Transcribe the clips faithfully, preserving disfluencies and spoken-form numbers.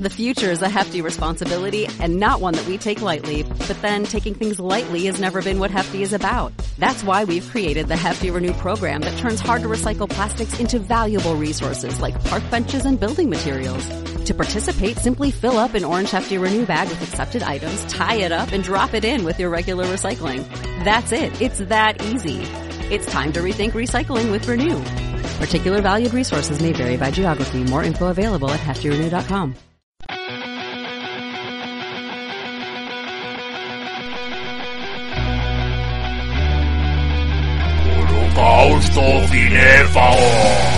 The future is a hefty responsibility and not one that we take lightly, but then taking things lightly has never been what Hefty is about. That's why we've created the Hefty Renew program that turns hard to recycle plastics into valuable resources like park benches and building materials. To participate, simply fill up an orange Hefty Renew bag with accepted items, tie it up, and drop it in with your regular recycling. That's it. It's that easy. It's time to rethink recycling with Renew. Particular valued resources may vary by geography. More info available at hefty renew dot com. Holocausto cinéfago.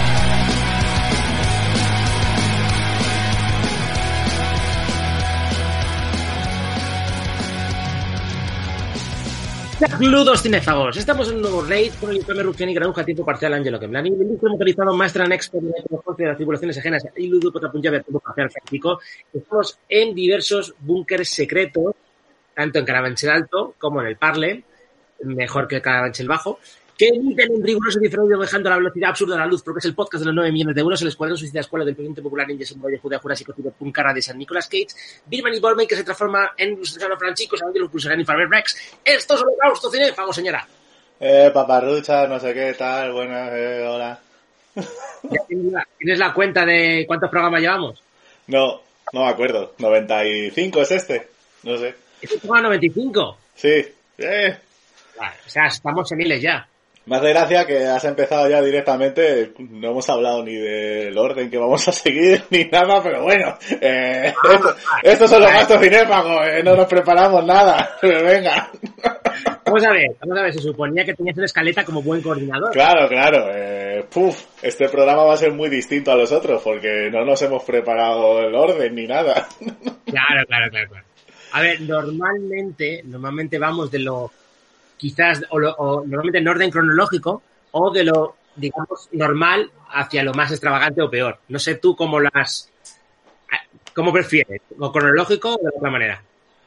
Saludos cinéfagos, estamos en un nuevo raid con el informe Rufián y Granuja a tiempo parcial Angelo Kemlani, el ilustre motorizado Maestran Expert de las tribulaciones ajenas y Ludo Potapunjab a tiempo parcial Francisco. Estamos en diversos búnkeres secretos, tanto en Carabanchel Alto como en el Parle, mejor que Carabanchel Bajo, que emiten un riguroso diferido dejando la velocidad absurda de la luz, porque es el podcast de los nueve millones de euros, el Escuadrón Suicida Escuela del Presidente Popular Ninja Samurai Judea Jurásico Cyberpunk Cara de San Nicolas Cage, Birman y Borman, que se transforma en Luciano Francisco, Sanguilos Pulsarán y Farmer Rex. Esto es Holocausto Cinéfago, señora. Eh, paparrucha, no sé qué tal, buenas, eh, hola. ¿Tienes la, ¿Tienes la cuenta de cuántos programas llevamos? No, no me acuerdo. noventa y cinco es este, no sé. ¿Este programa noventa y cinco? Sí, eh. Vale, o sea, estamos en miles ya. Me hace gracia que has empezado ya directamente, no hemos hablado ni del orden que vamos a seguir, ni nada, pero bueno, eh, ah, esto, estos son los gastos cinéfagos, eh, no nos preparamos nada, pero venga. Vamos a ver, vamos a ver, se suponía que tenías una escaleta como buen coordinador. Claro, claro, eh, puf, este programa va a ser muy distinto a los otros, porque no nos hemos preparado el orden ni nada. Claro, claro, claro, claro. A ver, normalmente, normalmente vamos de lo... quizás, o, lo, o normalmente en orden cronológico, o de lo, digamos, normal hacia lo más extravagante o peor. No sé tú cómo las... ¿Cómo prefieres? ¿O cronológico o de otra manera?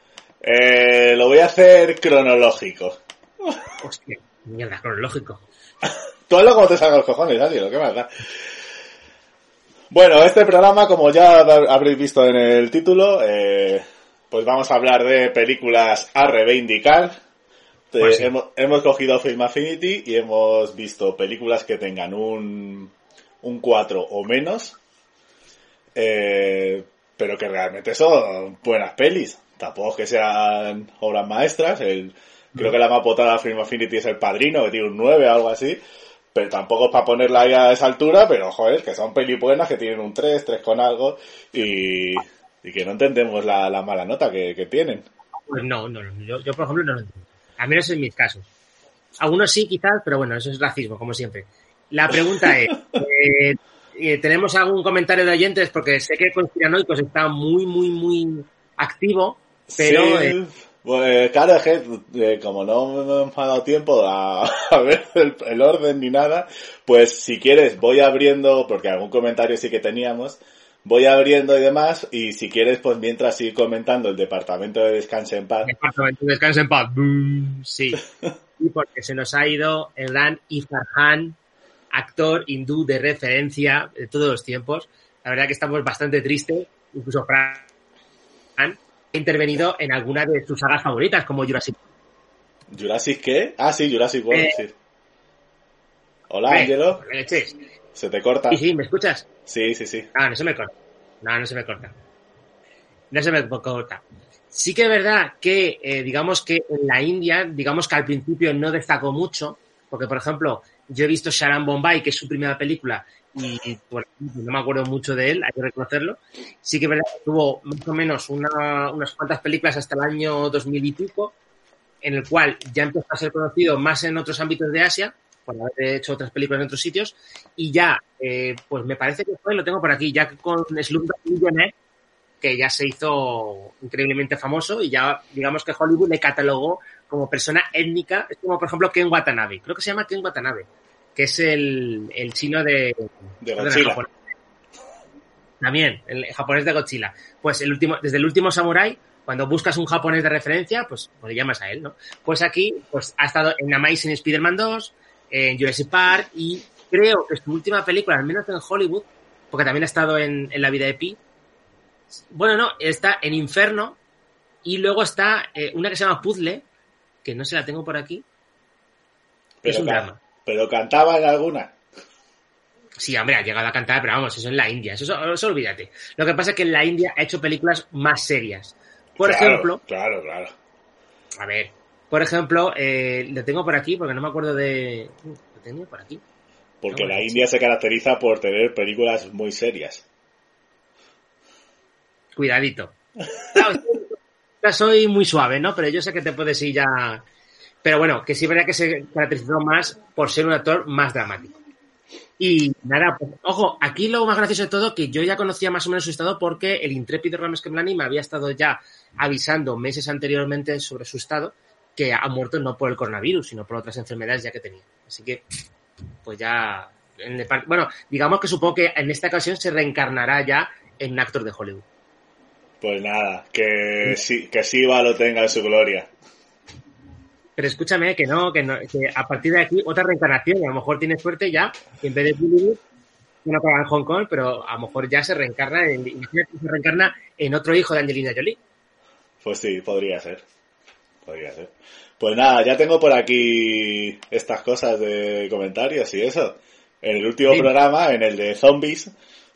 Eh, lo voy a hacer cronológico. Hostia, mierda, cronológico. Tú hazlo como te salga los cojones, Dani, lo que más da. Bueno, este programa, como ya habréis visto en el título, eh, pues vamos a hablar de películas a reivindicar. Pues sí. hemos, hemos cogido Film Affinity y hemos visto películas que tengan un, un cuatro o menos, eh, pero que realmente son buenas pelis. Tampoco es que sean obras maestras. El, creo que la más votada de Film Affinity es El Padrino, que tiene un nueve o algo así, pero tampoco es para ponerla ahí a esa altura, pero joder, que son pelis buenas, que tienen un tres, tres con algo, y, y que no entendemos la, la mala nota que, que tienen. Pues no, no, no yo, yo por ejemplo no lo entiendo. Al menos en mis casos. Algunos sí, quizás, pero bueno, eso es racismo, como siempre. La pregunta es, eh, eh, ¿tenemos algún comentario de oyentes? Porque sé que Conspiranoicos está muy, muy, muy activo, pero... Sí, eh, pues, claro, es que eh, como no me ha dado tiempo a, a ver el, el orden ni nada, pues si quieres voy abriendo, porque algún comentario sí que teníamos, voy abriendo y demás, y si quieres, pues mientras ir comentando el Departamento de Descanso en Paz. Departamento de Descanso en Paz, boom, sí. Y porque se nos ha ido el gran Irfan Khan, actor hindú de referencia de todos los tiempos. La verdad que estamos bastante tristes, incluso Fran ha intervenido en alguna de sus sagas favoritas, como Jurassic. ¿Jurassic qué? Ah, sí, Jurassic World, eh, sí. Hola, eh, Ángelo. Eh, ¿Se te corta? Sí, sí, ¿me escuchas? Sí, sí, sí. Ah, no se me corta. No, no se me corta. No se me corta. Sí que es verdad que, eh, digamos que en la India, digamos que al principio no destacó mucho, porque, por ejemplo, yo he visto Sharan Bombay, que es su primera película, y bueno, no me acuerdo mucho de él, hay que reconocerlo. Sí que es verdad que tuvo más o menos una, unas cuantas películas hasta el año dos mil y pico, en el cual ya empezó a ser conocido más en otros ámbitos de Asia, por haber hecho otras películas en otros sitios, y ya, eh, pues me parece que fue, lo tengo por aquí, ya con Slumdog Millionaire, que ya se hizo increíblemente famoso, y ya, digamos que Hollywood le catalogó como persona étnica, es como, por ejemplo, Ken Watanabe, creo que se llama Ken Watanabe, que es el, el chino de... De Godzilla. Perdón, también, el japonés de Godzilla. Pues el último, desde el último Samurai, cuando buscas un japonés de referencia, pues, pues le llamas a él, ¿no? Pues aquí, pues ha estado en Amazing Spider-Man dos, en Jurassic Park, y creo que su última película, al menos en Hollywood, porque también ha estado en, en La vida de Pi, Bueno, no, está en Inferno y luego está eh, una que se llama Puzzle, que no se la tengo por aquí. Pero, es un can- drama. pero cantaba en alguna. Sí, hombre, ha llegado a cantar, pero vamos, eso en la India, eso, eso, eso olvídate. Lo que pasa es que en la India ha hecho películas más serias. Por Claro, ejemplo, Claro, claro. a ver, por ejemplo, eh, lo tengo por aquí porque no me acuerdo de... Uh, lo tenía por aquí. Porque No, la bueno, India se caracteriza por tener películas muy serias. Cuidadito. Claro, yo soy muy suave, ¿no? Pero yo sé que te puedes ir ya... Pero bueno, que sí es verdad que se caracterizó más por ser un actor más dramático. Y nada, pues, ojo, aquí lo más gracioso de todo, que yo ya conocía más o menos su estado porque el intrépido Ramesh Kemlani me había estado ya avisando meses anteriormente sobre su estado, que ha muerto no por el coronavirus, sino por otras enfermedades ya que tenía. Así que, pues ya... En el par- bueno, digamos que supongo que en esta ocasión se reencarnará ya en un actor de Hollywood. Pues nada, que sí, que Shiva lo tenga en su gloria. Pero escúchame, que no, que no, que a partir de aquí otra reencarnación, y a lo mejor tiene suerte ya, que en vez de Bollywood, que no acaba en Hong Kong, pero a lo mejor ya se reencarna en, se reencarna en otro hijo de Angelina Jolie. Pues sí, podría ser. Podría ser. Pues nada, ya tengo por aquí estas cosas de comentarios y eso. En el último Sí. programa, en el de zombies,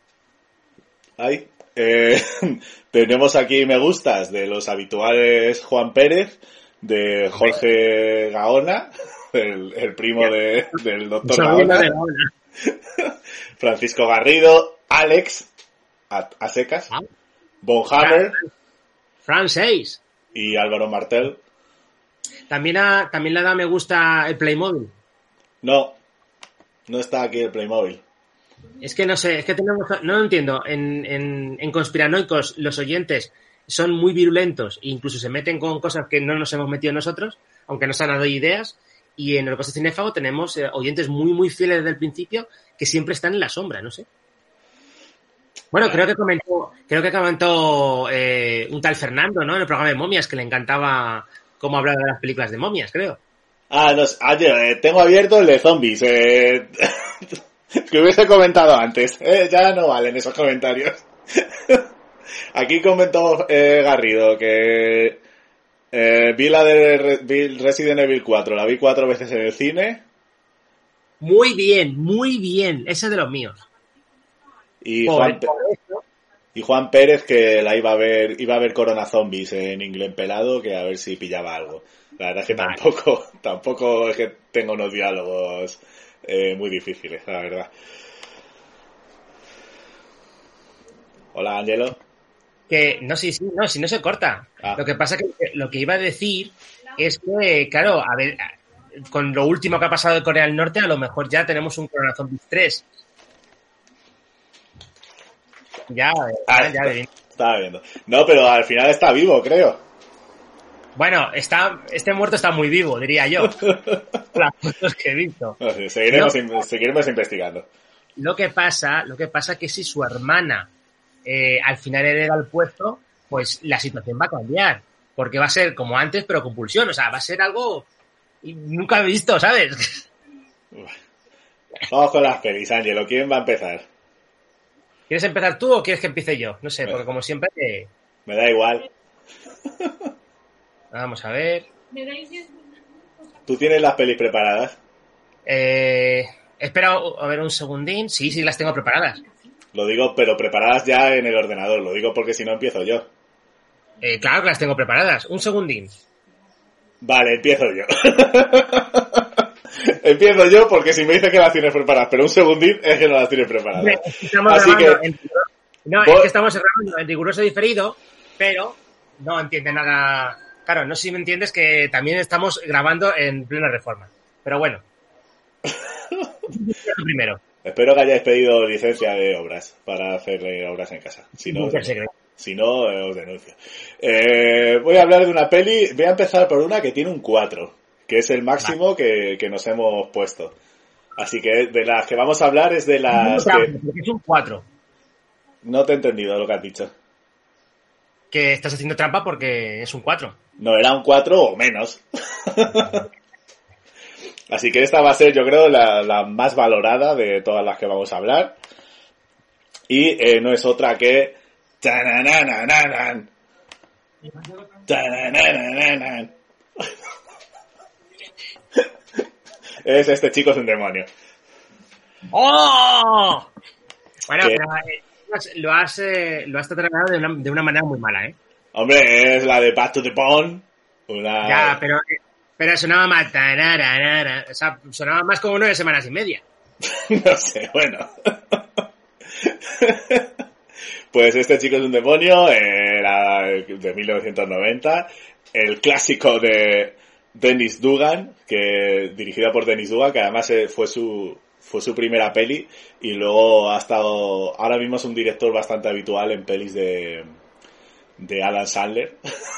ahí, eh, tenemos aquí me gustas de los habituales Juan Pérez, de Jorge Gaona, el, el primo de, del doctor Sobrino Gaona, de Gaona. Francisco Garrido, Alex, a, a secas, Ah. Von Hammer Francés. y Álvaro Martel. También, ha, también le da me gusta el Playmobil. No, no está aquí el Playmobil. Es que no sé, es que tenemos, no lo entiendo. En, en, en Conspiranoicos los oyentes son muy virulentos e incluso se meten con cosas que no nos hemos metido nosotros, aunque nos han dado ideas. Y en el Holocausto Cinéfago tenemos eh, oyentes muy, muy fieles desde el principio que siempre están en la sombra, no sé. Bueno, creo que comentó, creo que comentó eh, un tal Fernando, ¿no? En el programa de momias, que le encantaba cómo hablar de las películas de momias, creo. Ah, no, ah, yo, eh, tengo abierto el de zombies. Eh, que hubiese comentado antes. Eh, ya no valen esos comentarios. Aquí comentó eh, Garrido que eh, vi la de Re- vi Resident Evil cuatro, la vi cuatro veces en el cine. Muy bien, muy bien. Ese es de los míos. Y Por- Juan, Pe- por eso, y Juan Pérez que la iba a ver, iba a ver Corona Zombies en inglés pelado, que a ver si pillaba algo. La verdad es que Vale. tampoco, tampoco es que tengo unos diálogos eh, muy difíciles, la verdad. Hola, Ángelo. que no, sí, sí, no, si no se corta. Ah. Lo que pasa que lo que iba a decir es que, claro, a ver, con lo último que ha pasado de Corea del Norte, a lo mejor ya tenemos un Corona Zombies tres. Ya, Ah, ya, ya. estaba viendo. No, pero al final está vivo, creo. Bueno, está, este muerto está muy vivo, diría yo. Las fotos que he visto. No sé, seguiremos, No. in- seguiremos investigando. Lo que pasa, lo que pasa que si su hermana eh, al final hereda el puesto, pues la situación va a cambiar. Porque va a ser como antes, pero con pulsión. O sea, va a ser algo nunca visto, ¿sabes? Vamos con las pelis, Ángelo. ¿Quién va a empezar? ¿Quieres empezar tú o quieres que empiece yo? No sé, Venga. porque como siempre... eh, Me da igual. vamos a ver... ¿Tú tienes las pelis preparadas? Eh, espera a ver un segundín. Sí, sí, las tengo preparadas. Lo digo, pero preparadas ya en el ordenador. Lo digo porque si no empiezo yo. Eh, claro que las tengo preparadas. Un segundín. Vale, empiezo yo. Empiezo yo porque si me dice que las tienes preparadas, pero un segundín es que no las tienes preparadas. Estamos Así grabando que... en- No, Vos- es que estamos grabando en riguroso diferido, pero no entiende nada... Claro, no sé si me entiendes que también estamos grabando en plena reforma. Pero bueno. Primero. Espero que hayáis pedido licencia de obras para hacer eh, obras en casa. Si no, Nunca se cree. si no eh, os denuncio. Eh, voy a hablar de una peli. Voy a empezar por una que tiene un cuatro, que es el máximo que, que nos hemos puesto. Así que de las que vamos a hablar es de las que... Es un cuatro. No te he entendido lo que has dicho. Que estás haciendo trampa porque es un cuatro. No, era un cuatro o menos. Así que esta va a ser, yo creo, la, la más valorada de todas las que vamos a hablar. Y eh, no es otra que Tananananan. Tananananan. Es este chico es un demonio. ¡Oh! Bueno, ¿Qué? pero eh, lo has, eh, lo has tratado de una, de una manera muy mala, ¿eh? Hombre, es la de Back to the Bone. Una... Ya, pero, pero sonaba más... tararara, o sea, sonaba más como nueve semanas y media. No sé, bueno. Pues este chico es un demonio, era de mil novecientos noventa, el clásico de Dennis Dugan, que dirigida por Dennis Dugan, que además fue su fue su primera peli y luego ha estado, ahora mismo es un director bastante habitual en pelis de de Adam Sandler.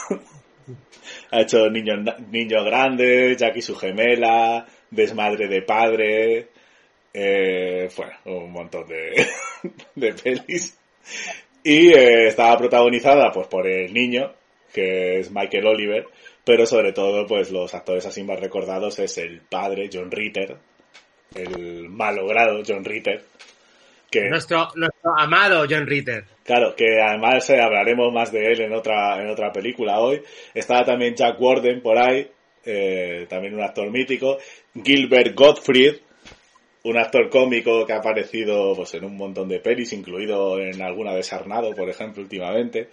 Ha hecho Niño, Niño Grande, Jackie su gemela, Desmadre de padre, eh, bueno, un montón de, de pelis. Y eh, estaba protagonizada pues por el niño, que es Michael Oliver, pero sobre todo pues los actores así más recordados es el padre, John Ritter, el malogrado John Ritter, que Nuestro, nuestro amado John Ritter. claro, que además eh, hablaremos más de él en otra en otra película hoy. Estaba también Jack Warden por ahí, eh, también un actor mítico, Gilbert Gottfried, un actor cómico que ha aparecido pues en un montón de pelis, incluido en alguna de Sarnado, por ejemplo, últimamente.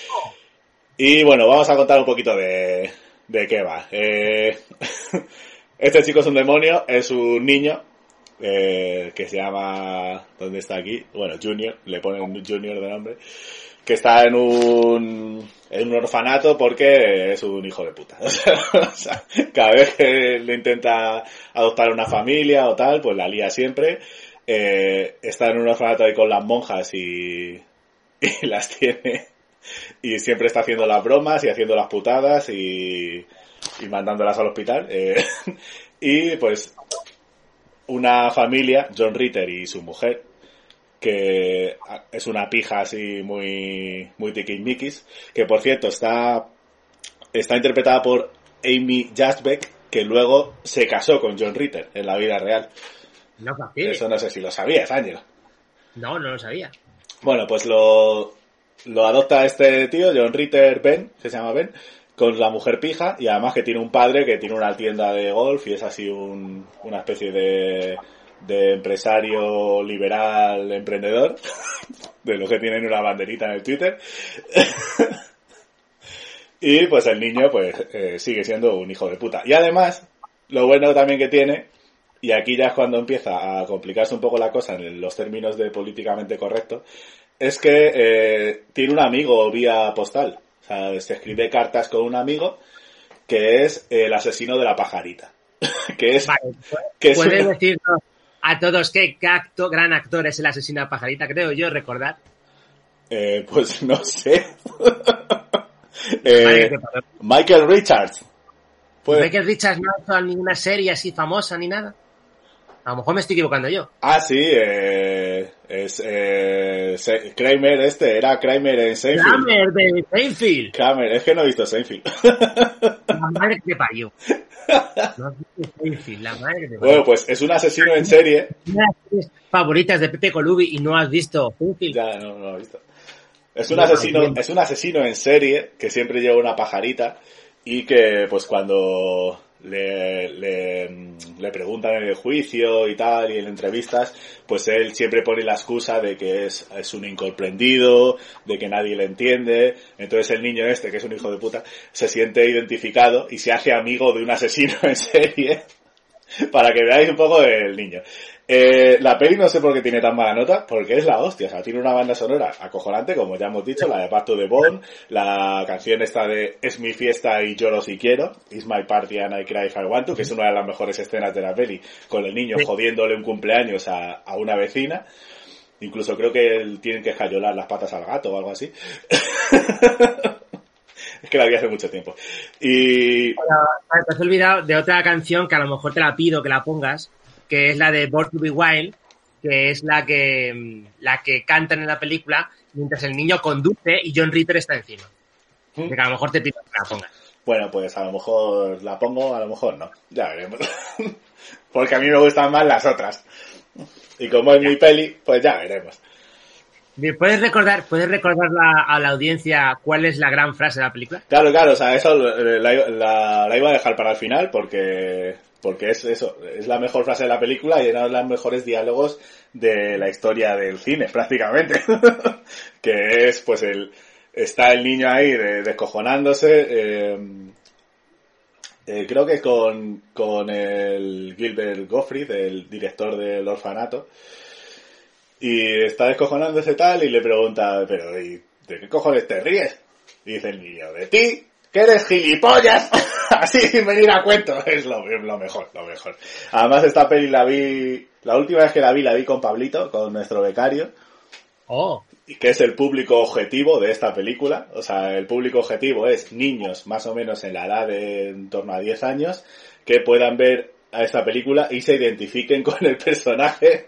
Y bueno, vamos a contar un poquito de, de qué va. Eh, este chico es un demonio, es un niño eh, que se llama... ¿Dónde está aquí? Bueno, Junior, le ponen Junior de nombre, que está en un en un orfanato porque es un hijo de puta. O sea, cada vez que le intenta adoptar una familia o tal, pues la lía siempre. Eh, está en un orfanato ahí con las monjas y, y las tiene. Y siempre está haciendo las bromas y haciendo las putadas y, y mandándolas al hospital. Eh, y pues una familia, John Ritter y su mujer, que es una pija así muy muy tiquismiquis, que por cierto está está interpretada por Amy Jasbeck, que luego se casó con John Ritter en la vida real. No, papi. Eso no sé si lo sabías, Ángel. No, no lo sabía. Bueno, pues lo lo adopta este tío, John Ritter Ben, que se llama Ben, con la mujer pija, y además que tiene un padre que tiene una tienda de golf y es así un, una especie de de empresario liberal emprendedor, de los que tienen una banderita en el Twitter. Y pues el niño pues eh, sigue siendo un hijo de puta. Y además, lo bueno también que tiene, y aquí ya es cuando empieza a complicarse un poco la cosa en los términos de políticamente correcto, es que eh, tiene un amigo vía postal. O sea, se escribe cartas con un amigo que es el asesino de la pajarita. Que es... Vale, que es ¿puedes una... decirnos a todos qué acto, gran actor es el asesino de la pajarita? Creo yo recordar. Eh, pues no sé. eh, Michael Richards. Pues... Michael Richards no ha hecho ninguna serie así famosa ni nada. A lo mejor me estoy equivocando yo. Ah, sí, eh, es eh, Kramer este, era Kramer en Seinfeld. Kramer de Seinfeld. Kramer, es que no he visto Seinfeld. La madre que te parió. No has visto Seinfeld, la madre que te parió. Bueno, pues es un asesino en serie. Una de las favoritas de Pepe Colubi y no has visto Seinfeld. Ya, no, no lo he visto. Es un asesino, es un asesino en serie que siempre lleva una pajarita y que pues cuando le, le, le preguntan en el juicio y tal y en entrevistas, pues él siempre pone la excusa de que es, es un incomprendido, de que nadie le entiende. Entonces el niño este, que es un hijo de puta, se siente identificado y se hace amigo de un asesino en serie. Para que veáis un poco el niño. Eh, la peli no sé por qué tiene tan mala nota, porque es la hostia. O sea, tiene una banda sonora acojonante, como ya hemos dicho, la de Back to the Bone, la canción esta de Es mi fiesta y lloro si quiero, It's my party and I cry if I want to, que es una de las mejores escenas de la peli, con el niño jodiéndole un cumpleaños a, a una vecina. Incluso creo que él tienen que escayolar las patas al gato o algo así. Es que la vi hace mucho tiempo. Y... Pero, te has olvidado de otra canción que a lo mejor te la pido que la pongas, que es la de Born to be Wild, que es la que la que cantan en la película mientras el niño conduce y John Ritter está encima. ¿Mm? Que a lo mejor te pido que la pongas. Bueno, pues a lo mejor la pongo, a lo mejor no. Ya veremos. Porque a mí me gustan más las otras. Y como es mi peli, pues ya veremos. ¿Puedes recordar, ¿puedes recordar la, a la audiencia cuál es la gran frase de la película? Claro, claro, o sea, eso la, la, la iba a dejar para el final porque porque es eso, es la mejor frase de la película y uno de los mejores diálogos de la historia del cine, prácticamente. Que es, pues, el está el niño ahí de, descojonándose, eh, eh, creo que con, con el Gilbert Gottfried, el director del orfanato, y está descojonándose tal y le pregunta, pero ¿y de qué cojones te ríes? Y dice el niño, de ti, que eres gilipollas. Así sin venir a cuento, es lo, lo mejor, lo mejor. Además esta peli la vi, la última vez que la vi, la vi con Pablito, con nuestro becario. Oh. Y que es el público objetivo de esta película. O sea, el público objetivo es niños más o menos en la edad de en torno a diez años que puedan ver a esta película y se identifiquen con el personaje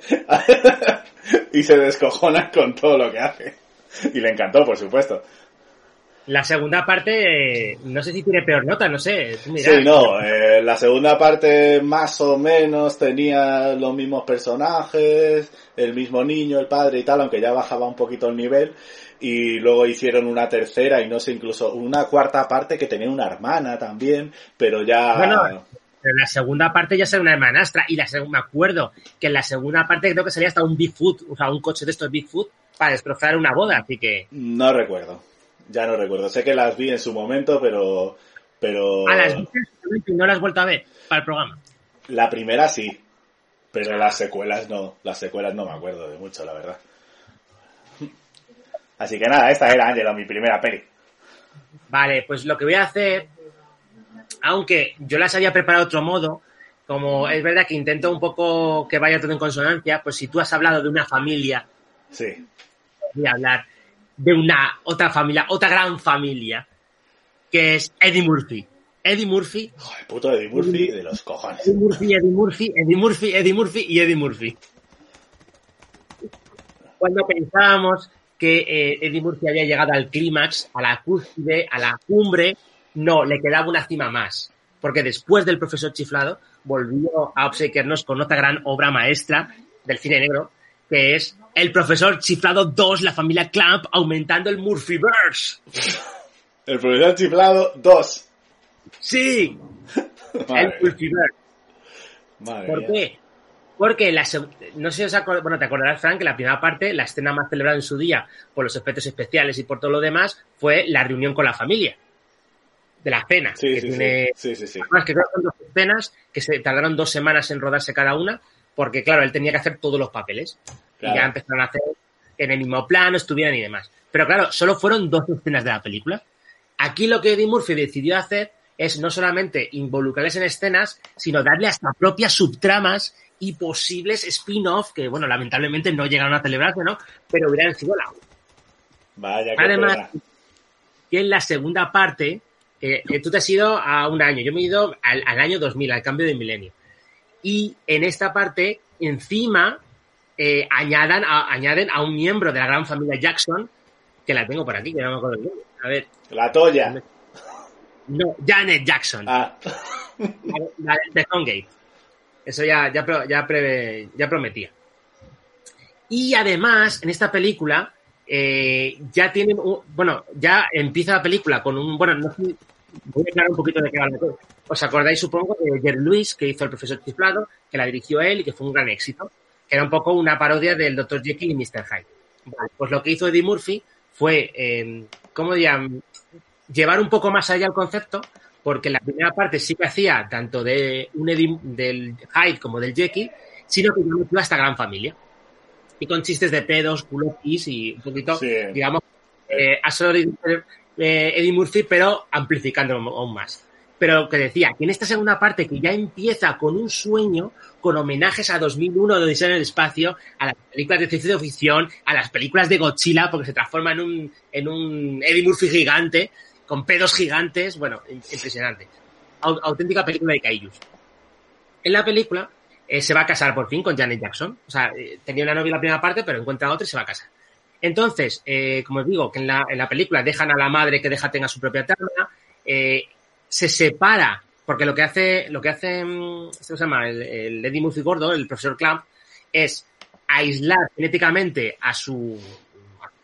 y se descojonan con todo lo que hace. Y le encantó, por supuesto. La segunda parte, eh, no sé si tiene peor nota, no sé. Tú sí, no, eh, la segunda parte más o menos tenía los mismos personajes, el mismo niño, el padre y tal, aunque ya bajaba un poquito el nivel. Y luego hicieron una tercera y no sé, incluso una cuarta parte que tenía una hermana también, pero ya... Bueno, pero la segunda parte ya será una hermanastra. Y la segunda, me acuerdo que en la segunda parte creo que salía hasta un Bigfoot, o sea, un coche de estos Bigfoot para destrozar una boda, así que... No recuerdo. Ya no recuerdo. Sé que las vi en su momento, pero... pero... ¿A las viste y no las has vuelto a ver para el programa? La primera sí, pero las secuelas no. Las secuelas no me acuerdo de mucho, la verdad. Así que nada, esta era, Ángelo, mi primera peli. Vale, pues lo que voy a hacer, aunque yo las había preparado de otro modo, como es verdad que intento un poco que vaya todo en consonancia, pues si tú has hablado de una familia, sí, voy a hablar de una otra familia, otra gran familia, que es Eddie Murphy. Eddie Murphy. Joder, puto Eddie Murphy Eddie, de los cojones. Eddie Murphy, Eddie Murphy, Eddie Murphy, Eddie Murphy y Eddie Murphy. Cuando pensábamos que eh, Eddie Murphy había llegado al clímax, a la cúspide, a la cumbre, no, le quedaba una cima más. Porque después del Profesor Chiflado volvió a obsequiarnos con otra gran obra maestra del cine negro, que es El Profesor Chiflado dos, la familia Clamp, aumentando el Murphyverse. El Profesor Chiflado dos. Sí. El Murphyverse. Madre ¿Por mía. qué? Porque la seg- no sé si os acordáis, bueno, te acordarás, Frank, que la primera parte, la escena más celebrada en su día por los efectos especiales y por todo lo demás, fue la reunión con la familia. De la cena. Sí, que sí, tiene, sí, sí, sí. Además, que creo que son dos escenas que se tardaron dos semanas en rodarse cada una, porque, claro, él tenía que hacer todos los papeles. Claro. Y ya empezaron a hacer en el mismo plano, estuvieran y demás. Pero, claro, solo fueron dos escenas de la película. Aquí lo que Eddie Murphy decidió hacer es no solamente involucrarles en escenas, sino darle hasta propias subtramas y posibles spin-off que, bueno, lamentablemente no llegaron a celebrarse, ¿no? Pero hubieran sido la... Vaya que Además, pena. que en la segunda parte, eh, eh, tú te has ido a un año, yo me he ido al, al año dos mil, al cambio de milenio. Y en esta parte, encima, eh, añadan a, añaden a un miembro de la gran familia Jackson, que la tengo por aquí, que no me acuerdo el nombre. A ver. La Toya. No, Janet Jackson. Ah. La, la de Stonegate. Eso ya, ya, ya, pre, ya prometía. Y además, en esta película, eh, ya tienen, un, bueno, ya empieza la película con un, bueno, no sé, voy a aclarar un poquito de qué va la cosa. ¿Os acordáis, supongo, de Jerry Lewis, que hizo El Profesor Chiflado, que la dirigió él y que fue un gran éxito? Que era un poco una parodia del doctor Jekyll y mister Hyde. Vale, pues lo que hizo Eddie Murphy fue, eh, ¿cómo dirían? Llevar un poco más allá el concepto, porque la primera parte sí que hacía tanto de un Eddie, del Hyde como del Jekyll, sino que yo metió a esta gran familia. Y con chistes de pedos, culotis y un poquito, sí. digamos, eh, a solo eh, Eddie Murphy, pero amplificándolo aún más. Pero lo que decía, que en esta segunda parte, que ya empieza con un sueño, con homenajes a dos mil uno de Odisea en el espacio, a las películas de ciencia ficción, a las películas de Godzilla, porque se transforma en un, en un Eddie Murphy gigante, con pedos gigantes, bueno, impresionante. Auténtica película de kaijus. En la película eh, se va a casar por fin con Janet Jackson. O sea, eh, tenía una novia en la primera parte, pero encuentra a otra y se va a casar. Entonces, eh, como os digo, que en la, en la película dejan a la madre que deja tenga su propia trama, eh, se separa, porque lo que hace, lo que hace, ¿se llama? El, el Eddie Murphy gordo, el profesor Clamp, es aislar genéticamente a su,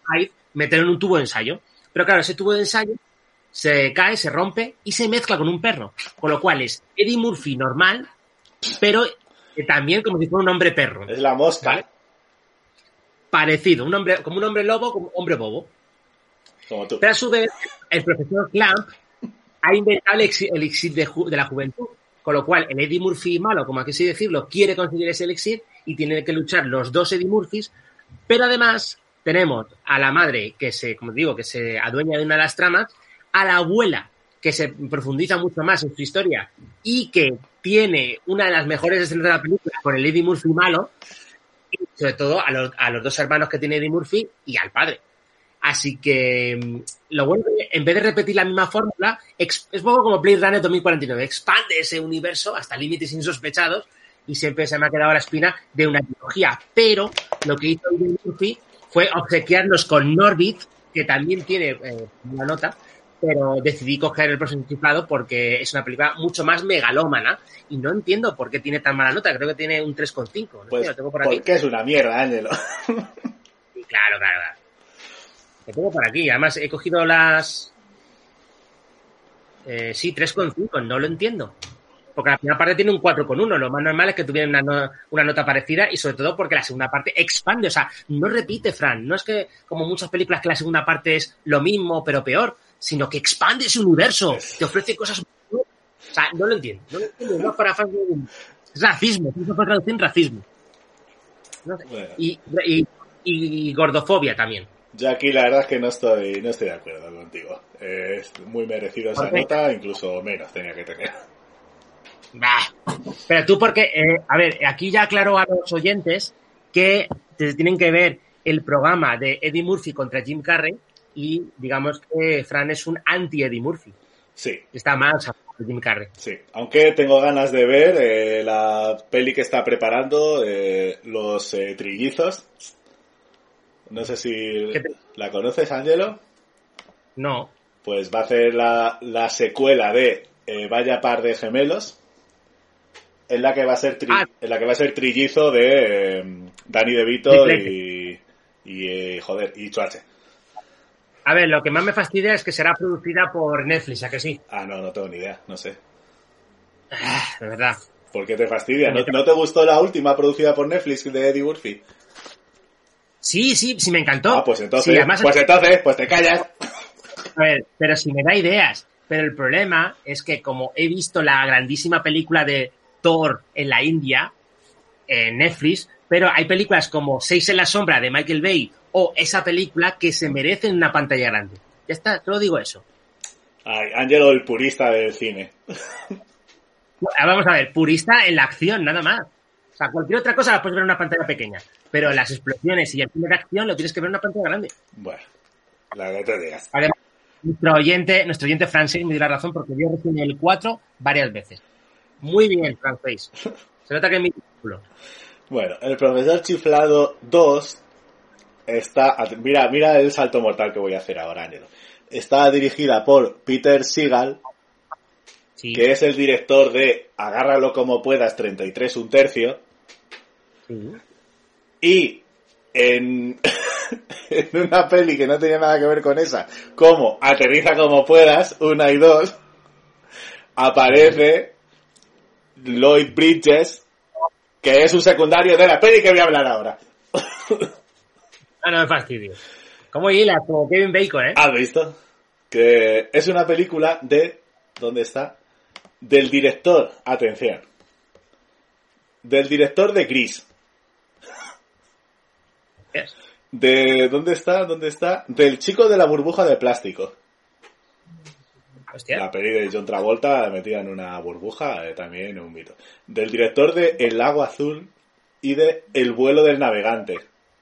Hyde meter en un tubo de ensayo. Pero claro, ese tubo de ensayo se cae, se rompe y se mezcla con un perro. Con lo cual es Eddie Murphy normal, pero también como si fuera un hombre perro. Es la mosca. ¿Vale? Parecido, un hombre, como un hombre lobo, como un hombre bobo. Como tú. Pero a su vez, el profesor Clamp ha inventado el elixir, el elixir de, ju- de la juventud. Con lo cual, el Eddie Murphy malo, como así decirlo, quiere conseguir ese elixir y tienen que luchar los dos Eddie Murphys. Pero además, tenemos a la madre que se, como digo, que se adueña de una de las tramas, a la abuela que se profundiza mucho más en su historia y que tiene una de las mejores escenas de la película con el Eddie Murphy malo, y sobre todo a los, a los dos hermanos que tiene Eddie Murphy y al padre. Así que lo bueno es que en vez de repetir la misma fórmula, es un poco como Blade Runner dos mil cuarenta y nueve, expande ese universo hasta límites insospechados y siempre se me ha quedado la espina de una trilogía. Pero lo que hizo Eddie Murphy fue obsequiarnos con Norbit, que también tiene eh, una nota, pero decidí coger El próximo chiflado porque es una película mucho más megalómana y no entiendo por qué tiene tan mala nota. Creo que tiene un tres coma cinco. No Pues sé, lo tengo por aquí. porque es una mierda, Ángelo. Sí, claro, claro, claro. Lo tengo por aquí. Además, he cogido las... Eh, sí, tres coma cinco. No lo entiendo. Porque la primera parte tiene un cuatro coma uno. Lo más normal es que tuviera una, no- una nota parecida y sobre todo porque la segunda parte expande. O sea, no repite, Fran. No es que, como muchas películas, que la segunda parte es lo mismo, pero peor, sino que expande ese universo. Te ofrece cosas... O sea, no lo entiendo. No lo entiendo. No es para fans de... Es racismo. Eso fue traducir en racismo. No sé. Bueno. Y, y, y gordofobia también. Yo aquí la verdad es que no estoy, no estoy de acuerdo contigo. Eh, es muy merecido esa ¿Por qué? nota, incluso menos tenía que tener. Bah. Pero tú porque, eh, a ver, aquí ya aclaro a los oyentes que te tienen que ver el programa de Eddie Murphy contra Jim Carrey y digamos que Fran es un anti-Eddie Murphy. Sí, Está más a favor de Jim Carrey. sí. Aunque tengo ganas de ver eh, la peli que está preparando, eh, Los eh, Trillizos. No sé si ¿Qué te- la conoces, Ángelo. No. Pues va a hacer la, la secuela de eh, Vaya par de gemelos, en la que va a ser tri- Ah. en la que va a ser trillizo de eh, Danny DeVito Triplete. y y eh, joder y Schwarze. A ver, lo que más me fastidia es que será producida por Netflix, ¿a que sí? Ah, no, no tengo ni idea, no sé. Ah, de verdad. ¿Por qué te fastidia? ¿No, ¿No te gustó la última producida por Netflix de Eddie Murphy? Sí, sí, sí me encantó. Ah, pues entonces, Sí, además- pues entonces, pues te callas. A ver, pero si me da ideas. Pero el problema es que como he visto la grandísima película de Thor en la India, en Netflix, pero hay películas como Seis en la sombra de Michael Bay o esa película que se merecen una pantalla grande. Ya está, solo digo eso. Ay, Ángelo, el purista del cine. Ah, vamos a ver, purista en la acción, nada más. O sea, cualquier otra cosa la puedes ver en una pantalla pequeña, pero las explosiones y el cine de acción lo tienes que ver en una pantalla grande. Bueno, la que te digas. Además, nuestro oyente, nuestro oyente francés me dio la razón porque yo recién el cuatro varias veces. Muy bien, francés. Se nota que es mi título. Bueno, el profesor Chiflado dos está... Mira, mira el salto mortal que voy a hacer ahora, Ángelo. Está dirigida por Peter Segal, Sí, que es el director de Agárralo como puedas, treinta y tres un tercio, sí. y en, en una peli que no tenía nada que ver con esa, como Aterriza como puedas, una y dos, aparece Lloyd Bridges, que es un secundario de la peli que voy a hablar ahora. Ah, no me fastidio. ¿Cómo hila? Como Kevin Bacon, ¿eh? ¿Has visto? Que es una película de... ¿Dónde está? Del director, atención, del director de Gris. Yes. De... ¿Dónde está? ¿Dónde está? Del chico de la burbuja de plástico. Hostia. La peli de John Travolta metida en una burbuja, eh, también un mito. Del director de El lago azul y de El vuelo del navegante.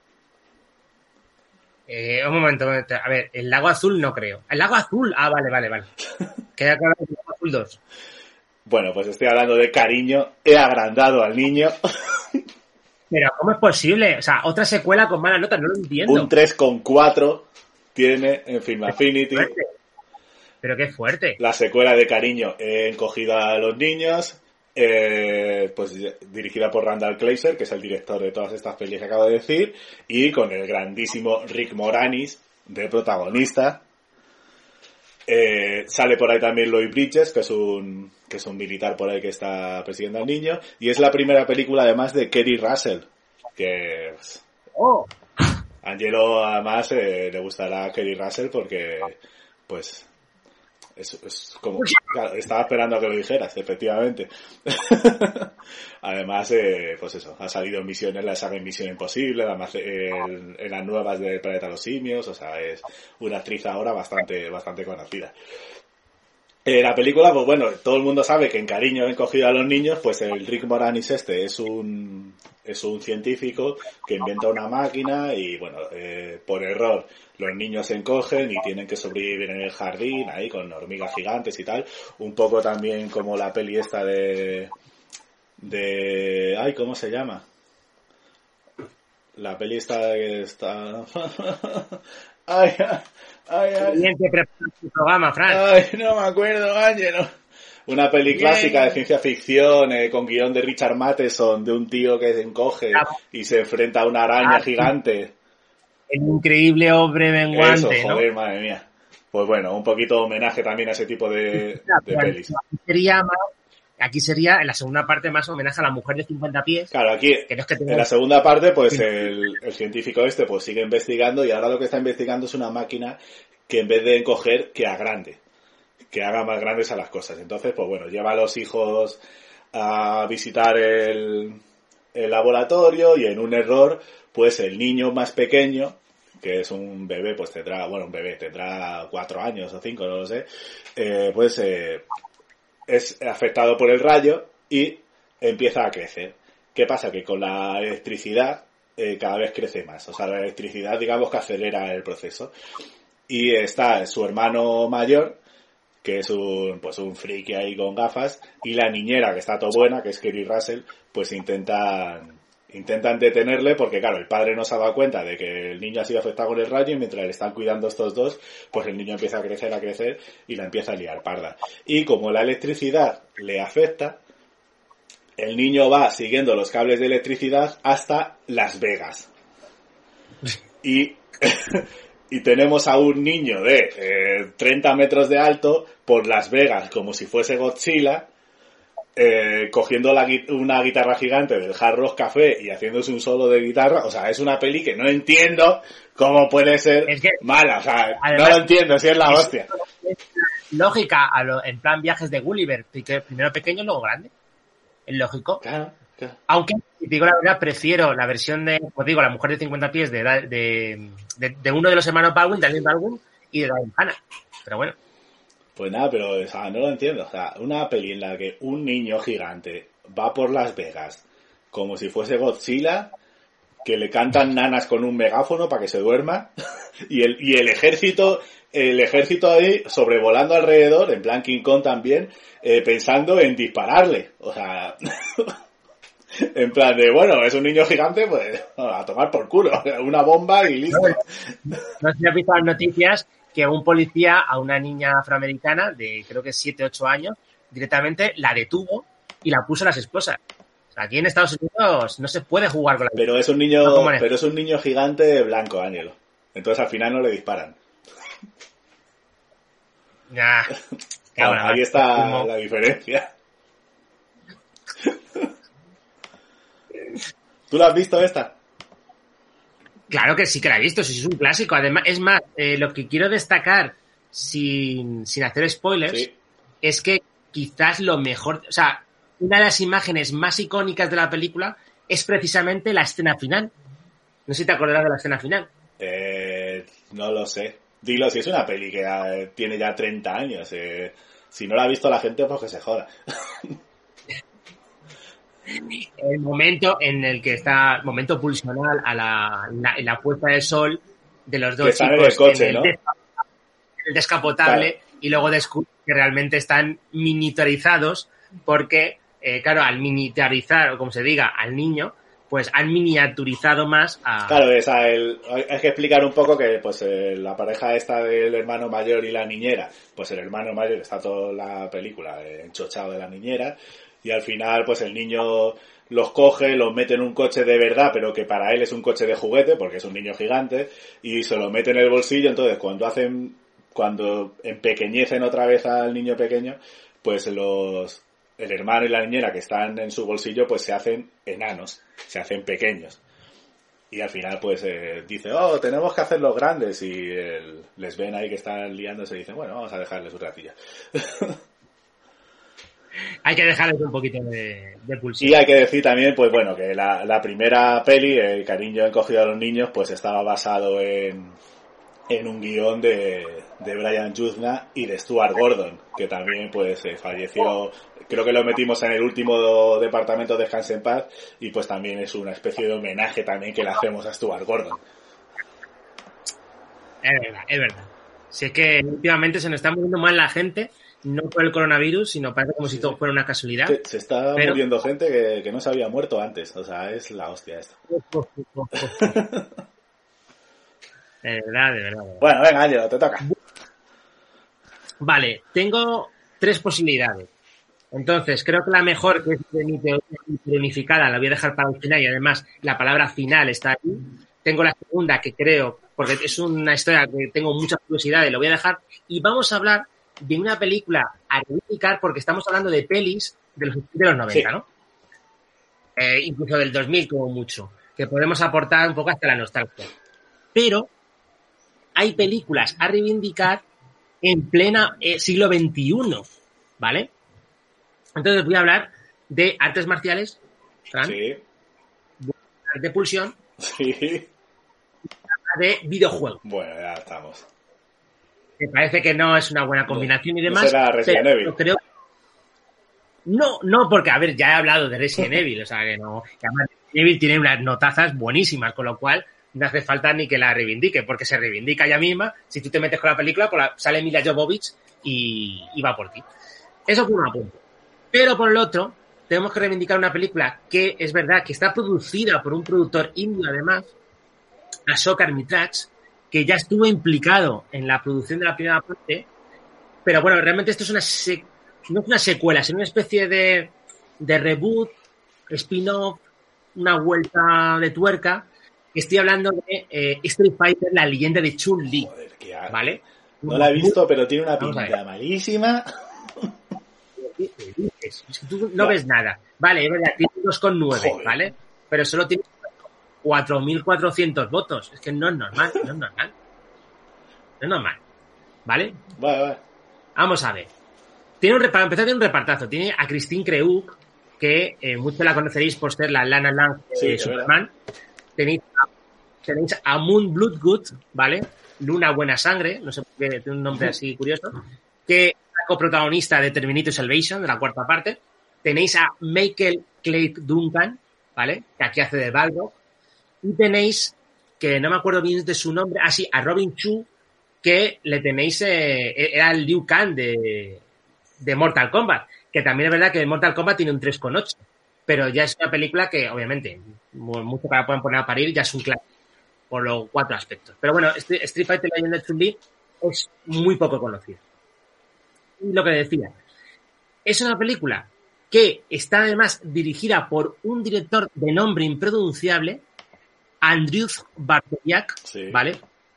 Eh, un momento, un momento. A ver, el lago azul no creo. El lago azul. Ah, vale, vale, vale. Queda claro que el lago azul dos. Bueno, pues estoy hablando de Cariño. He agrandado al niño. Pero, ¿cómo es posible? O sea, otra secuela con mala nota, no lo entiendo. Un tres coma cuatro tiene en Film Affinity. Fuerte. Pero qué fuerte. La secuela de Cariño, He encogido a los niños. eh, pues dirigida por Randall Kleiser, que es el director de todas estas pelis que acabo de decir, y con el grandísimo Rick Moranis de protagonista. Eh, sale por ahí también Lloyd Bridges, que es un que es un militar por ahí que está persiguiendo al niño, y es la primera película además de Kerry Russell, que pues, Oh. Angelo además eh, le gustará a Kerry Russell porque pues es, es como claro, estaba esperando a que lo dijeras, efectivamente. Además eh, pues eso, ha salido en misiones, la saga en Misión Imposible, además en, en las nuevas del Planeta de los Simios, o sea, es una actriz ahora bastante bastante conocida. Eh, la película, pues bueno, todo el mundo sabe que en cariño he cogido a los niños, pues el Rick Moranis este es un es un científico que inventa una máquina y bueno, eh, por error los niños se encogen y tienen que sobrevivir en el jardín ahí con hormigas gigantes y tal, un poco también como la peli esta de de ay, ¿cómo se llama? La peli esta que está ay, ay, ay. Bien que preparas tu programa, Fran. Ay, no me acuerdo, Ángelo. Una peli Bien. clásica de ciencia ficción, eh, con guión de Richard Matheson, de un tío que se encoge y se enfrenta a una araña Ah, gigante. El increíble hombre menguante, Eso, ¿no? joder, madre mía. Pues bueno, un poquito de homenaje también a ese tipo de, de pelis. Aquí sería, más, aquí sería en la segunda parte más homenaje a la mujer de cincuenta pies. Claro, aquí Que no es que en tenga- la segunda parte, pues el, el científico este pues sigue investigando y ahora lo que está investigando es una máquina que en vez de encoger, que agrande, que haga más grandes a las cosas. Entonces, pues bueno, lleva a los hijos a visitar el, el laboratorio y en un error, pues el niño más pequeño, que es un bebé, pues tendrá, bueno, un bebé, tendrá cuatro años o cinco, no lo sé, eh, pues eh, es afectado por el rayo y empieza a crecer. ¿Qué pasa? Que con la electricidad eh, cada vez crece más. O sea, la electricidad, digamos, que acelera el proceso. Y está su hermano mayor, que es un, pues un friki ahí con gafas, y la niñera, que está todo buena, que es Kerry Russell, pues intentan, intentan detenerle, porque claro, el padre no se ha dado cuenta de que el niño ha sido afectado con el rayo, y mientras le están cuidando estos dos, pues el niño empieza a crecer, a crecer, y la empieza a liar parda. Y como la electricidad le afecta, el niño va siguiendo los cables de electricidad hasta Las Vegas. Y... Y tenemos a un niño de eh, treinta metros de alto por Las Vegas, como si fuese Godzilla, eh, cogiendo la, una guitarra gigante del Hard Rock Café y haciéndose un solo de guitarra. O sea, es una peli que no entiendo cómo puede ser Es que, mala. O sea, además, no lo entiendo, si es la es- hostia. Lógica, a lo- en plan viajes de Gulliver, que primero pequeño y luego grande. Es lógico. Claro, claro. Aunque, si te digo la verdad, prefiero la versión de, pues digo, la mujer de cincuenta pies de, de, de, de uno de los hermanos Baldwin, Daniel Baldwin, y de Daniel Hanna. Pero bueno, Pues nada, pero o sea, no lo entiendo. O sea, una peli en la que un niño gigante va por Las Vegas como si fuese Godzilla, que le cantan nanas con un megáfono para que se duerma, y el, y el ejército, el ejército ahí sobrevolando alrededor, en plan King Kong también, eh, pensando en dispararle. O sea, en plan de, bueno, es un niño gigante, pues a tomar por culo, una bomba y listo. no sé si has visto las noticias que un policía a una niña afroamericana de creo que siete ocho años directamente la detuvo y la puso a las esposas. O sea, aquí en Estados Unidos no se puede jugar con la Pero es un niño, No, ¿cómo es? pero es un niño gigante blanco, Ángelo. Entonces al final no le disparan. Nah, Claro, cabrón, ahí está como- la diferencia. ¿Tú la has visto esta? Claro que sí que la he visto, sí, es un clásico. Además, es más, eh, lo que quiero destacar sin, sin hacer spoilers Sí. es que quizás lo mejor, o sea, una de las imágenes más icónicas de la película es precisamente la escena final. No sé si te acordarás de la escena final. Eh, no lo sé. Dilo, si es una peli que eh, tiene ya treinta años. Eh, si no la ha visto la gente, pues que se joda. El momento en el que está, momento pulsional a la, en la, en la puesta de sol de los dos Que están chicos en el coche, el ¿no? desca- el descapotable, Claro. y luego descubren que realmente están miniaturizados porque, eh, claro, al miniaturizar, o como se diga, al niño, pues han miniaturizado más a... Claro, esa, el, hay que explicar un poco que pues eh, la pareja esta del hermano mayor y la niñera, pues el hermano mayor está toda la película eh, enchochado de la niñera, y al final pues el niño los coge, los mete en un coche de verdad, pero que para él es un coche de juguete, porque es un niño gigante, y se lo mete en el bolsillo. Entonces cuando hacen, cuando empequeñecen otra vez al niño pequeño, pues los, el hermano y la niñera que están en su bolsillo, pues se hacen enanos, se hacen pequeños. Y al final pues eh, dice, oh, tenemos que hacerlos grandes, y el, les ven ahí que están liándose y dicen, bueno, vamos a dejarles un ratillo. Hay que dejarles un poquito de, de pulsión. Y hay que decir también, pues bueno, que la, la primera peli, El cariño encogido a los niños, pues estaba basado en, en un guión de, de Brian Yuzna y de Stuart Gordon, que también pues eh, falleció, creo que lo metimos en el último departamento de Descanse en Paz, y pues también es una especie de homenaje también que le hacemos a Stuart Gordon. Es verdad, es verdad. Si es que últimamente se nos está muriendo mal la gente, no por el coronavirus, sino parece como si todo fuera una casualidad. Se, se está pero... muriendo gente que, que no se había muerto antes, o sea, es la hostia esto. De verdad, de verdad. Bueno, venga, Ángelo, te toca. Vale, tengo tres posibilidades. Entonces, creo que la mejor, que es de mi teoría unificada, la voy a dejar para el final, y además la palabra final está ahí. Tengo la segunda, que creo, porque es una historia que tengo mucha curiosidad y lo voy a dejar. Y vamos a hablar de una película a reivindicar, porque estamos hablando de pelis de los, de los noventa, sí. ¿No? Eh, incluso del dos mil como mucho, que podemos aportar un poco hasta la nostalgia. Pero hay películas a reivindicar en plena eh, siglo veintiuno, ¿vale? Entonces voy a hablar de artes marciales, Fran, sí. de pulsión, sí. de videojuegos. Bueno, ya estamos. Me parece que no es una buena combinación no, y demás. No será Resident pero Evil. Creo... No, no, porque, a ver, ya he hablado de Resident Evil, o sea que no. Que además Resident Evil tiene unas notazas buenísimas, con lo cual no hace falta ni que la reivindique, porque se reivindica ella misma. Si tú te metes con la película, pues la, sale Mila Jovovich y, y va por ti. Eso por un punto. Pero por el otro, tenemos que reivindicar una película que es verdad que está producida por un productor indio, además, Ashok Armitage, que ya estuvo implicado en la producción de la primera parte, pero bueno, realmente esto es una se- no es una secuela, sino una especie de, de reboot, spin-off, una vuelta de tuerca. Estoy hablando de eh, Street Fighter, la leyenda de Chun-Li. Joder, qué asco. ¿Vale? No la he visto, pero tiene una pinta malísima. Es que tú no ves nada. Vale, es verdad, tiene dos coma nueve, ¿vale? Pero solo tiene cuatro mil cuatrocientos votos. Es que no es normal, no es normal. No es normal. ¿Vale? Vale, vale. Vamos a ver. Tiene un, para empezar, tiene un repartazo. Tiene a Christine Kreuk, que eh, muchos la conoceréis por ser la Lana Lang de sí, Superman. Tenéis a, tenéis a Moon Bloodgood, ¿vale? Luna Buena Sangre, no sé por qué, tiene un nombre así curioso, que es la coprotagonista de Terminator Salvation, de la cuarta parte. Tenéis a Michael Clarke Duncan, ¿vale? Que aquí hace de Balrog. Y tenéis, que no me acuerdo bien de su nombre, ah, sí, a Robin Chu, que le tenéis, eh, era el Liu Kang de, de Mortal Kombat, que también es verdad que Mortal Kombat tiene un tres coma ocho, pero ya es una película que, obviamente, mucho que la pueden poner a parir, ya es un clásico, por los cuatro aspectos. Pero bueno, Street Fighter Legend of Chun-Li es muy poco conocida. Y lo que decía, es una película que está además dirigida por un director de nombre impronunciable, Andrzej Bartosiak, sí. ¿Vale?